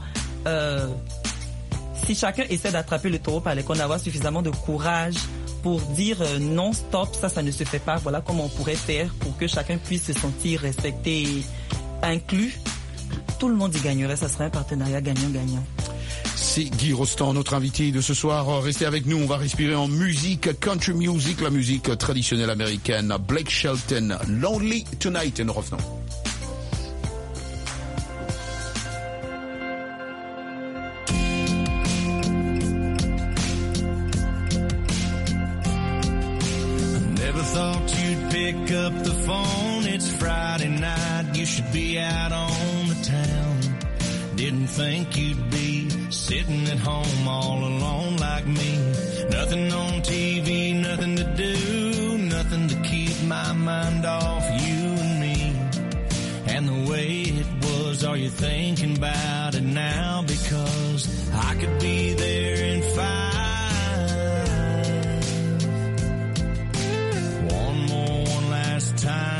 C: si chacun essaie d'attraper le taureau par les cornes, d'avoir suffisamment de courage pour dire non, stop, ça ne se fait pas, voilà comment on pourrait faire pour que chacun puisse se sentir respecté et inclus, tout le monde y gagnerait, ça serait un partenariat gagnant-gagnant.
A: C'est Guy Rostand, notre invité de ce soir. Restez avec nous, on va respirer en musique, country music, la musique traditionnelle américaine. Blake Shelton, Lonely Tonight, et nous revenons.
J: Never thought you'd pick up the phone, it's Friday night, you should be out on the town. Didn't think you'd be sitting at home all alone like me. Nothing on TV, nothing to do, nothing to keep my mind off you and me. And the way it was, are you thinking about it now? Because I could be there in 5. One last time.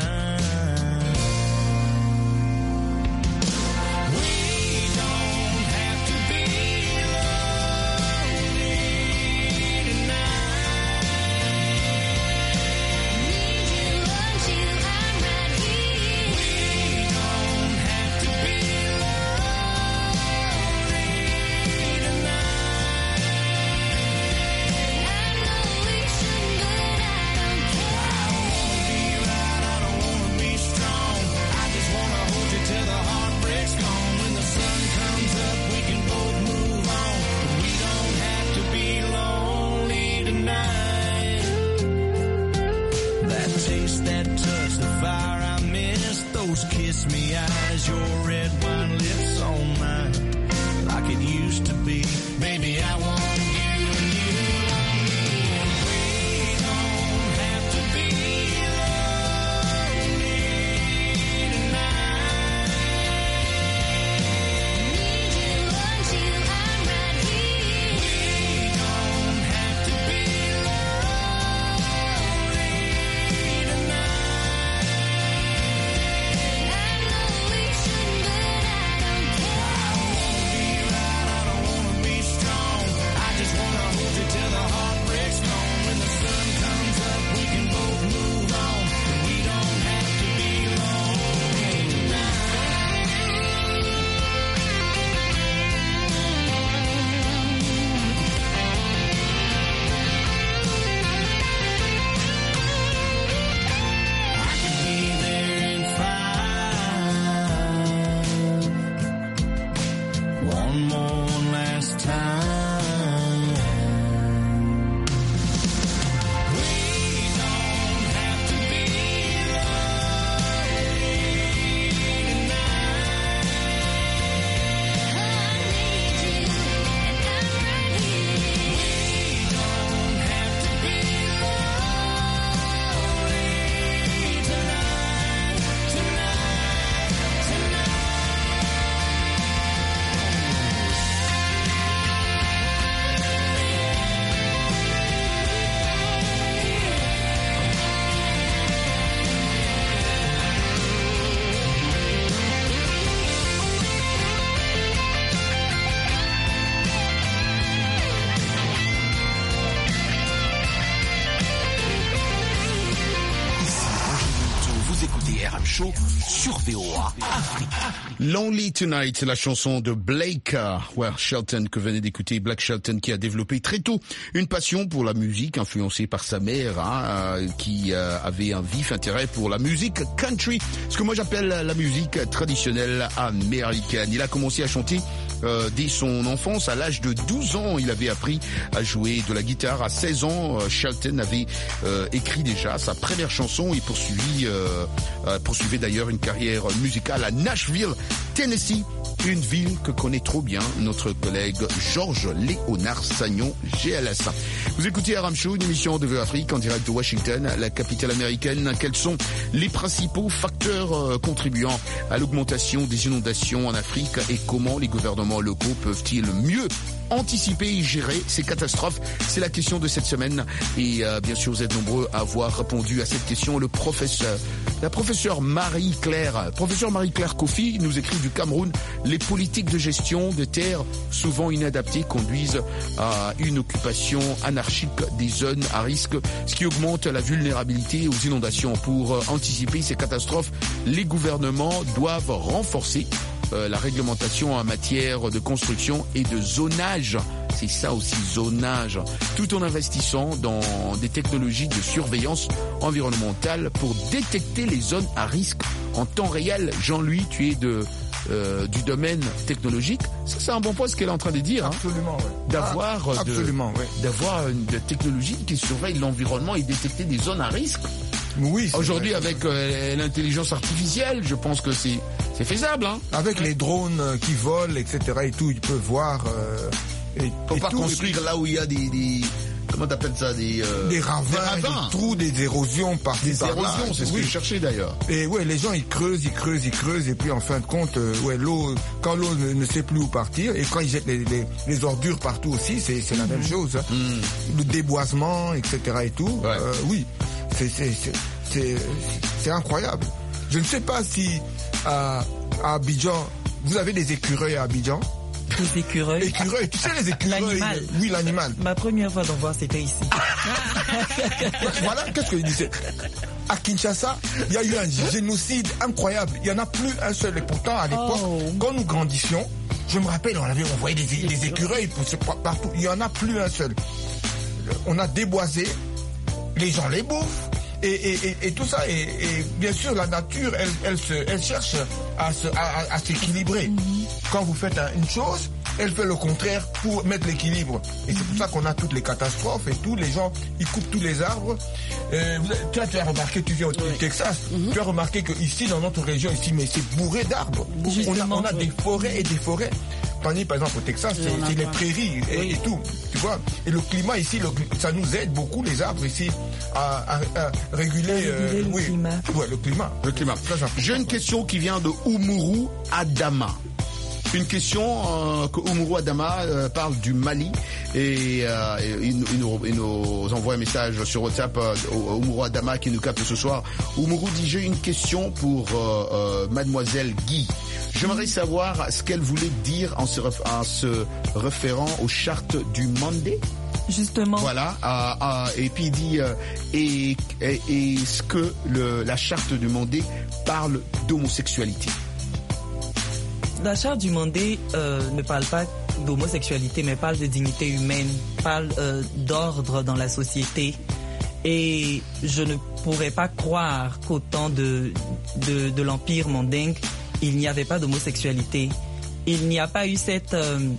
J: Kiss me eyes, your red wine lips on mine, like it used to be. Baby, I want you and you want me. We don't have to be lonely tonight. Need you, want you, I'm right here. We don't have to be lonely tonight. Strong.
H: Show sur VOA Afrique.
A: Lonely Tonight, la chanson de Blake Shelton que venait d'écouter, Blake Shelton, qui a développé très tôt une passion pour la musique, influencée par sa mère, qui avait un vif intérêt pour la musique country, ce que moi j'appelle la musique traditionnelle américaine. Il a commencé à chanter dès son enfance. À l'âge de 12 ans, il avait appris à jouer de la guitare. À 16 ans, Shelton avait écrit déjà sa première chanson et poursuivait d'ailleurs une carrière musicale à Nashville, Tennessee, une ville que connaît trop bien notre collègue Georges Léonard Sagnon, GLS. Vous écoutez Aram Show, une émission de VOA Afrique en direct de Washington, la capitale américaine. Quels sont les principaux facteurs contribuant à l'augmentation des inondations en Afrique et comment les gouvernements locaux peuvent-ils mieux anticiper et gérer ces catastrophes? C'est la question de cette semaine et bien sûr vous êtes nombreux à avoir répondu à cette question. La professeure Marie-Claire Kofi nous écrit du Cameroun: les politiques de gestion de terres souvent inadaptées conduisent à une occupation anarchique des zones à risque, ce qui augmente la vulnérabilité aux inondations. Pour anticiper ces catastrophes, les gouvernements doivent renforcer la réglementation en matière de construction et de zonage. C'est ça aussi, zonage. Tout en investissant dans des technologies de surveillance environnementale pour détecter les zones à risque en temps réel. Jean-Louis, tu es du domaine technologique. Ça, c'est un bon point ce qu'elle est en train de dire.
I: Absolument, oui.
A: D'avoir une technologie qui surveille l'environnement et détecter des zones à risque.
I: Oui.
A: Aujourd'hui, avec l'intelligence artificielle, je pense que c'est faisable, hein.
I: Avec les drones qui volent, etc. et tout, ils peuvent voir.
A: Faut pas construire là où il y a des comment t'appelles ça, des ravins,
I: des trous, des érosions par-ci par-là.
A: Des érosions, c'est ce que je cherchais d'ailleurs.
I: Et ouais, les gens ils creusent, et puis en fin de compte, l'eau, quand l'eau ne sait plus où partir, et quand ils jettent les ordures partout aussi, c'est la même chose. Hein. Le déboisement, etc. et tout.
A: Ouais.
I: Oui, c'est incroyable. Je ne sais pas si à Abidjan, vous avez des écureuils à Abidjan.
C: Les écureuils.
I: Écureuils, tu sais les écureuils.
C: L'animal.
I: Oui, l'animal.
C: Ma première fois d'en voir, c'était ici.
I: Voilà, qu'est-ce que je disais. À Kinshasa, il y a eu un génocide incroyable. Il n'y en a plus un seul. Et pourtant, à l'époque, quand nous grandissions, je me rappelle, on voyait des écureuils partout. Il n'y en a plus un seul. On a déboisé, les gens les bouffent. Et tout ça, et bien sûr la nature elle cherche à s'équilibrer. Quand vous faites une chose, elle fait le contraire pour mettre l'équilibre. Et c'est pour ça qu'on a toutes les catastrophes et tout. Les gens ils coupent tous les arbres. Tu as remarqué, tu viens au Texas, tu as remarqué que ici dans notre région ici, mais c'est bourré d'arbres. On a des forêts et des forêts. Par exemple au Texas, c'est les prairies et tout, tu vois. Et le climat ici, ça nous aide beaucoup les arbres ici à réguler
C: le climat.
I: Ouais, le climat.
A: J'ai une question qui vient de Oumourou Adama. Une question que Oumourou Adama parle du Mali et il nous envoie un message sur WhatsApp. Oumourou Adama qui nous capte ce soir. Oumourou dit: j'ai une question pour mademoiselle Guy. J'aimerais savoir ce qu'elle voulait dire en se référant aux chartes du Mandé.
C: Justement.
A: Voilà. Et puis il dit est-ce que la charte du Mandé parle d'homosexualité?
C: La charte du Mandé ne parle pas d'homosexualité, mais parle de dignité humaine, parle d'ordre dans la société. Et je ne pourrais pas croire qu'au temps de l'Empire mandingue, il n'y avait pas d'homosexualité. Il n'y a pas eu cette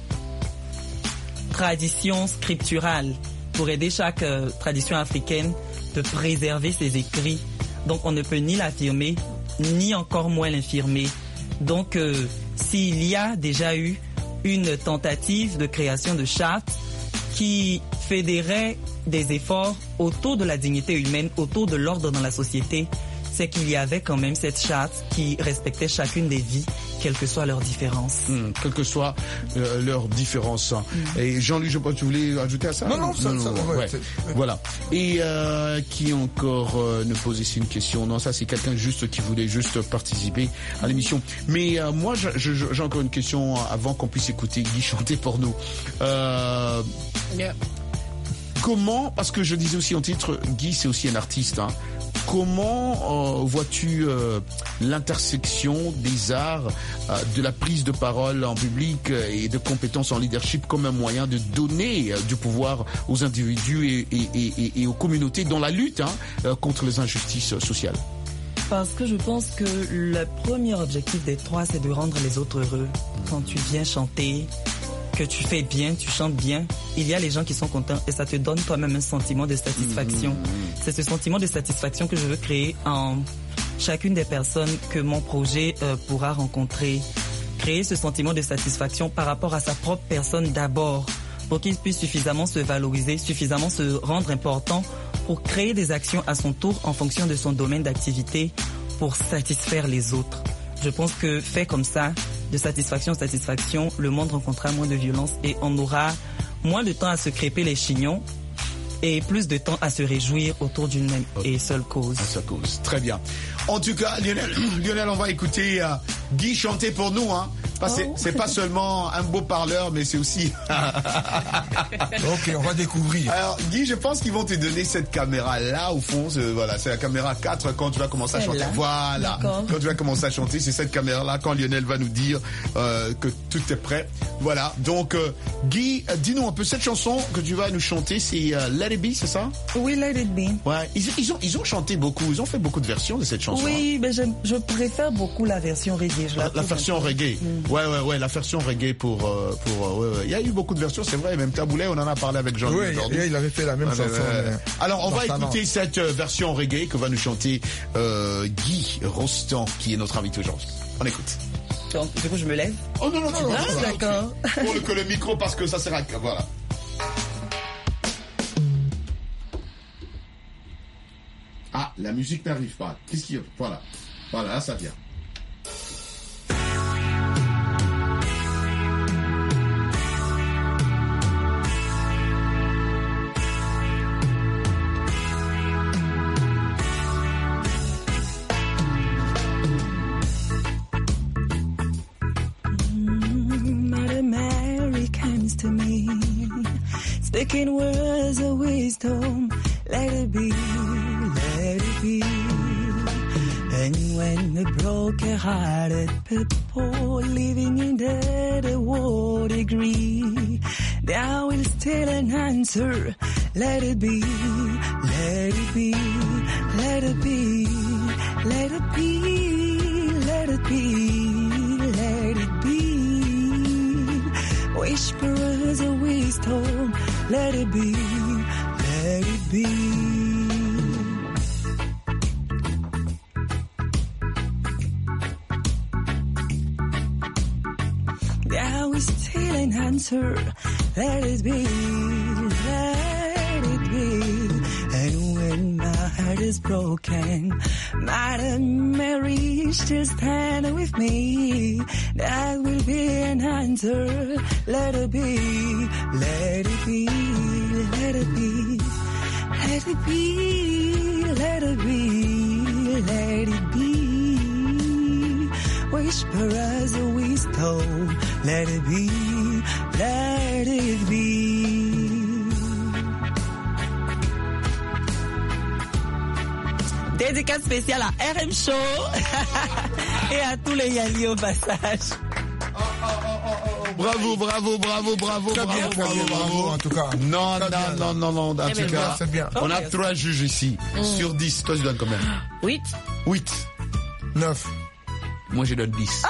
C: tradition scripturale pour aider chaque tradition africaine de préserver ses écrits. Donc on ne peut ni l'affirmer, ni encore moins l'infirmer. Donc s'il y a déjà eu une tentative de création de charte qui fédérait des efforts autour de la dignité humaine, autour de l'ordre dans la société, c'est qu'il y avait quand même cette charte qui respectait chacune des vies, quelles que soient leurs différences.
A: Quelles que soient leurs différences. Et Jean-Louis, je pense que tu voulais ajouter à ça?
I: Non, ça
A: ouais. Voilà. Et qui encore nous pose ici une question? Non, ça c'est quelqu'un juste qui voulait juste participer à l'émission. Mais moi, j'ai encore une question avant qu'on puisse écouter Guy chanter pour nous. comment, parce que je disais aussi en titre, Guy c'est aussi un artiste, hein. Comment vois-tu l'intersection des arts, de la prise de parole en public et de compétences en leadership comme un moyen de donner du pouvoir aux individus et aux communautés dans la lutte contre les injustices sociales?
C: Parce que je pense que le premier objectif des trois, c'est de rendre les autres heureux. Quand tu viens chanter, que tu fais bien, tu chantes bien, il y a les gens qui sont contents et ça te donne toi-même un sentiment de satisfaction. C'est ce sentiment de satisfaction que je veux créer en chacune des personnes que mon projet pourra rencontrer. Créer ce sentiment de satisfaction par rapport à sa propre personne d'abord, pour qu'il puisse suffisamment se valoriser, suffisamment se rendre important pour créer des actions à son tour en fonction de son domaine d'activité pour satisfaire les autres. Je pense que fait comme ça, de satisfaction en satisfaction, le monde rencontrera moins de violence et on aura moins de temps à se crêper les chignons et plus de temps à se réjouir autour d'une même et seule cause.
A: Une seule cause. Très bien. En tout cas, Lionel, on va écouter Guy chanter pour nous, hein. C'est pas seulement un beau parleur, mais c'est aussi...
I: Ok, on va découvrir.
A: Alors, Guy, je pense qu'ils vont te donner cette caméra-là, au fond. Voilà, c'est la caméra 4 quand tu vas commencer à chanter.
C: Celle-là.
A: Voilà. Quand tu vas commencer à chanter, c'est cette caméra-là quand Lionel va nous dire que tout est prêt. Voilà. Donc, Guy, dis-nous un peu cette chanson que tu vas nous chanter. C'est Let It Be, c'est ça?
C: Oui, Let It Be.
A: Ouais. Ils ont chanté beaucoup. Ils ont fait beaucoup de versions de cette chanson.
C: Oui, mais je préfère beaucoup la version reggae.
A: La version reggae. Ouais, la version reggae pour ouais. Il y a eu beaucoup de versions, c'est vrai, même Taboulet, on en a parlé avec Jean-Louis aujourd'hui.
I: Oui, il avait fait la même chanson.
A: Alors, on va écouter cette version reggae que va nous chanter Guy Rostand, qui est notre invité aujourd'hui. On écoute.
C: Donc, du coup, je me lève.
A: Oh non,
C: d'accord.
A: Pour le micro, parce que ça sert à... Voilà. Ah, la musique n'arrive pas. Qu'est-ce qu'il y a? Voilà, là, ça vient.
C: Mother Mary comes to me, speaking words of wisdom. Let it be, let it be. And when the broken-hearted people living in the world agree, there will still an answer. Let it be, let it be, let it be, let it be, let it be, let it be. Whisperers of wisdom, let it be, let it be. There is still an answer. Let it be, let it be. And when my heart is broken, Mother Mary still stand with me. That will be an answer. Let it be, let it be, let it be. Let it be, let it be, let it be. Whisperers of wisdom, let it be, let it be. Dédicace spéciale à RM Show et à tous les Yali au passage.
A: Bravo.
I: Très bien, bravo, en tout cas.
A: Non, en tout cas,
I: c'est bien.
A: On a 3 juges ici. Sur 10, toi tu donnes combien?
B: 8.
I: 9.
A: Moi je donne 10.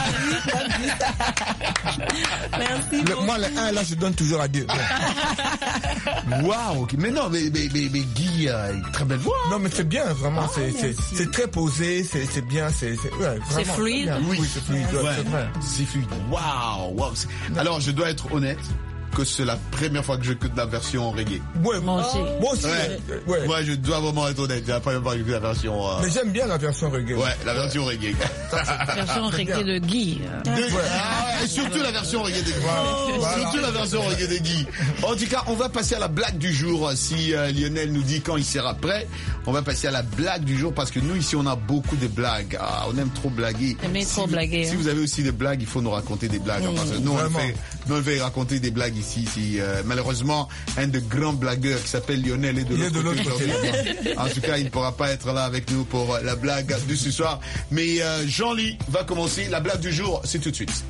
C: Merci beaucoup.
I: Moi, le 1, là, je donne toujours à 2.
A: Waouh, mais non, mais Guy a une très belle voix.
I: Non, mais c'est bien, vraiment. C'est très posé, c'est bien, c'est ouais, vraiment.
B: fluide.
I: Bien. Oui, c'est fluide.
A: Ouais,
I: C'est vrai.
A: c'est fluide. Waouh. Alors, je dois être honnête que c'est la première fois que j'écoute la version reggae.
I: Ouais,
B: Moi aussi.
I: Moi aussi. Ouais.
A: Moi, je dois vraiment être honnête. C'est la première fois que j'écoute la version...
I: Mais j'aime bien la version reggae.
A: Ouais, la version reggae.
B: Version reggae de Guy.
A: Et surtout la version reggae de Guy.
I: Voilà.
A: Surtout la version reggae de Guy. En tout cas, on va passer à la blague du jour. Si Lionel nous dit quand il sera prêt, on va passer à la blague du jour parce que nous, ici, on a beaucoup de blagues. Ah, on aime trop blaguer.
B: Trop blaguer.
A: Si vous avez aussi des blagues, il faut nous raconter des blagues. Parce que nous, on fait raconter des blagues ici. ici. Malheureusement, un de grands blagueurs qui s'appelle Lionel est de l'autre côté. En tout cas, il ne pourra pas être là avec nous pour la blague de ce soir. Mais Jean-Louis va commencer. La blague du jour, c'est tout de suite.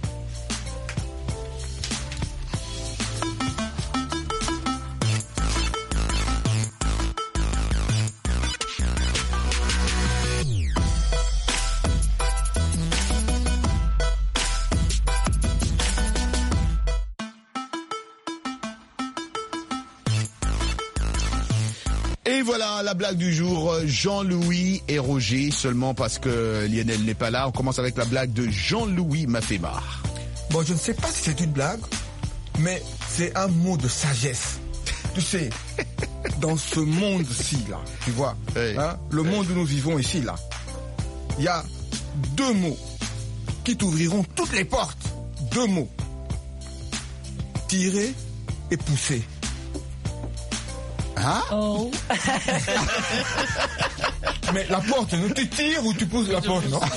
A: Et voilà la blague du jour, Jean-Louis et Roger, seulement parce que Lionel n'est pas là. On commence avec la blague de Jean-Louis m'a fait marre.
I: Bon, je ne sais pas si c'est une blague, mais c'est un mot de sagesse. Tu sais, dans ce monde-ci, là, tu vois,
A: Oui.
I: hein, le monde où nous vivons ici, là, il y a 2 mots qui t'ouvriront toutes les portes. 2 mots. Tirer et pousser.
A: Hein?
B: Oh.
I: Mais la porte, non, tu tires ou tu pousses la porte, non?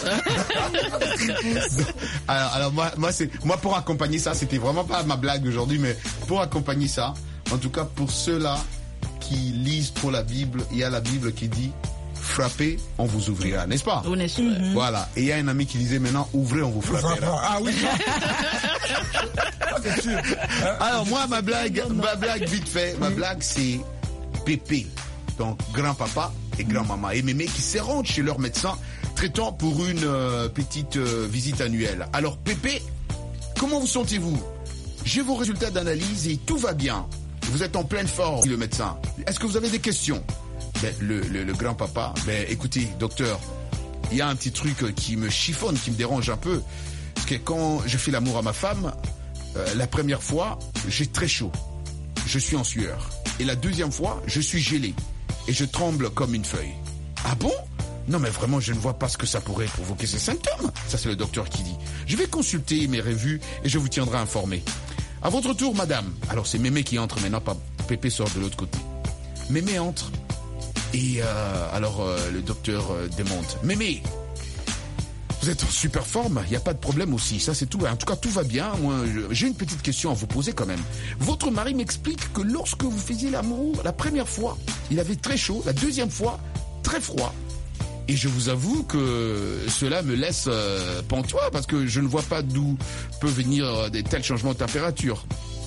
A: Alors moi pour accompagner ça, c'était vraiment pas ma blague d'aujourd'hui, mais pour accompagner ça, en tout cas pour ceux-là qui lisent trop la Bible, il y a la Bible qui dit frappez, on vous ouvrira, n'est-ce pas?
B: On est sûr.
A: Voilà. Et il y a un ami qui disait maintenant ouvrez, on vous frappera.
I: Ah oui. C'est sûr.
A: Alors moi ma blague vite fait, ma blague c'est Pépé, donc grand-papa et grand-maman et mémé qui se rendent chez leur médecin traitant pour une petite visite annuelle. Alors Pépé, comment vous sentez-vous? J'ai vos résultats d'analyse et tout va bien. Vous êtes en pleine forme, dit le médecin. Est-ce que vous avez des questions? Ben, le grand-papa, écoutez docteur, il y a un petit truc qui me chiffonne, qui me dérange un peu. Parce que quand je fais l'amour à ma femme, la première fois, j'ai très chaud. Je suis en sueur. Et la deuxième fois, je suis gelé. Et je tremble comme une feuille. Ah bon? Non mais vraiment, je ne vois pas ce que ça pourrait provoquer ces symptômes. Ça c'est le docteur qui dit. Je vais consulter mes revues et je vous tiendrai informé. À votre tour, madame. Alors c'est Mémé qui entre maintenant, pas Pépé sort de l'autre côté. Mémé entre. Et le docteur demande. Mémé, vous êtes en super forme, il n'y a pas de problème aussi, ça c'est tout. En tout cas, tout va bien. Moi, j'ai une petite question à vous poser quand même. Votre mari m'explique que lorsque vous faisiez l'amour, la première fois, il avait très chaud, la deuxième fois, très froid. Et je vous avoue que cela me laisse pantois parce que je ne vois pas d'où peut venir des tels changements de température.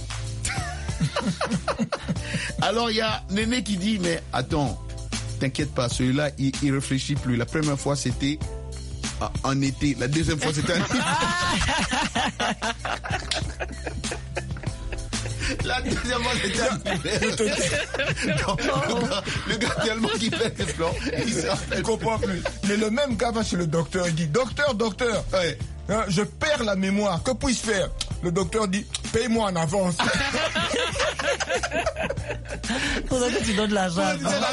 A: Alors il y a Mémé qui dit, mais attends, t'inquiète pas, celui-là, il réfléchit plus. La première fois, c'était en été. La deuxième fois, c'était en été. La deuxième fois, c'était en hiver. Le gars tellement qui pète les plans, il
I: comprend plus. Mais le même gars va chez le docteur, il dit, docteur,
A: ouais.
I: Hein, je perds la mémoire, que puis-je faire? Le docteur dit, paye-moi en avance.
C: Faudrait que tu donnes de l'argent.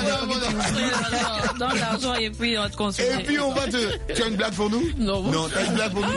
B: Dans l'argent et puis on va te consulter.
A: Et puis on va te... Tu as une blague pour nous?
B: Non.
A: Non, t'as une blague pour nous?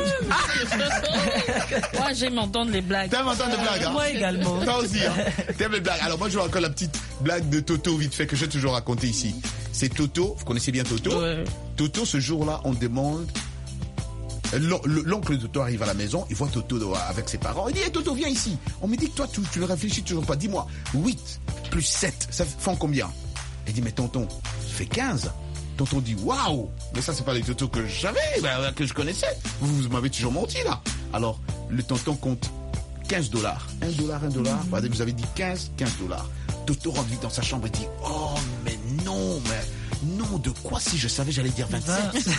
B: Moi j'aime entendre les blagues.
A: T'aimes entendre des blagues, hein?
C: Moi également.
A: Toi aussi, hein? T'aimes les blagues. Alors moi je vois encore la petite blague de Toto vite fait que j'ai toujours raconté ici. C'est Toto, vous connaissez bien Toto?
B: Ouais.
A: Toto, ce jour-là, on demande... L'oncle de Toto arrive à la maison, il voit Toto avec ses parents, il dit hey, Toto viens ici. On me dit que toi tu ne réfléchis toujours pas, dis-moi 8 plus 7 ça fait combien? Il dit mais tonton ça fait 15. Tonton dit waouh, mais ça c'est pas les Toto que j'avais, que je connaissais, vous m'avez toujours menti là. Alors le tonton compte $15, $1, vous avez dit 15 $. Toto rentre vite dans sa chambre et dit oh mais non, non, de quoi si je savais j'allais dire 27.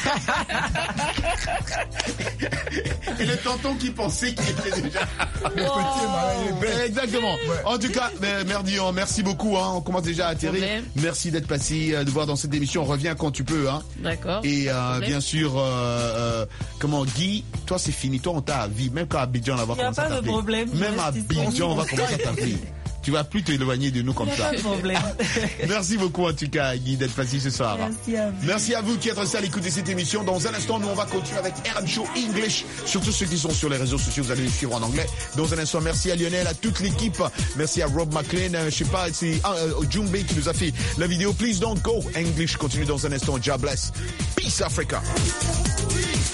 A: Et le tonton qui pensait qu'il était déjà...
I: Le petit malin, il est bête.
A: Exactement.
I: Ouais.
A: En tout cas, Merdion, merci beaucoup. Hein. On commence déjà à atterrir.
B: Problème.
A: Merci d'être passé, de voir dans cette émission. Reviens quand tu peux. Hein.
B: D'accord.
A: Et bien sûr, Guy, toi c'est fini. Toi on t'a à vie. Même quand à Abidjan, on va commencer à t'appeler.
C: Il n'y a pas de problème.
A: Même à Abidjan, on va commencer à t'appeler. Tu vas plus t'éloigner de nous comme ça.
C: Pas de problème.
A: Merci beaucoup en tout cas Guy d'être passé ce soir.
C: Merci à vous.
A: Merci à vous qui êtes restés à l'écoute de cette émission. Dans un instant, nous on va continuer avec RM Show English. Surtout ceux qui sont sur les réseaux sociaux, vous allez les suivre en anglais. Dans un instant, merci à Lionel, à toute l'équipe. Merci à Rob McLean. Je sais pas, c'est Jumbe qui nous a fait la vidéo. Please don't go. English continue dans un instant. God bless. Peace Africa.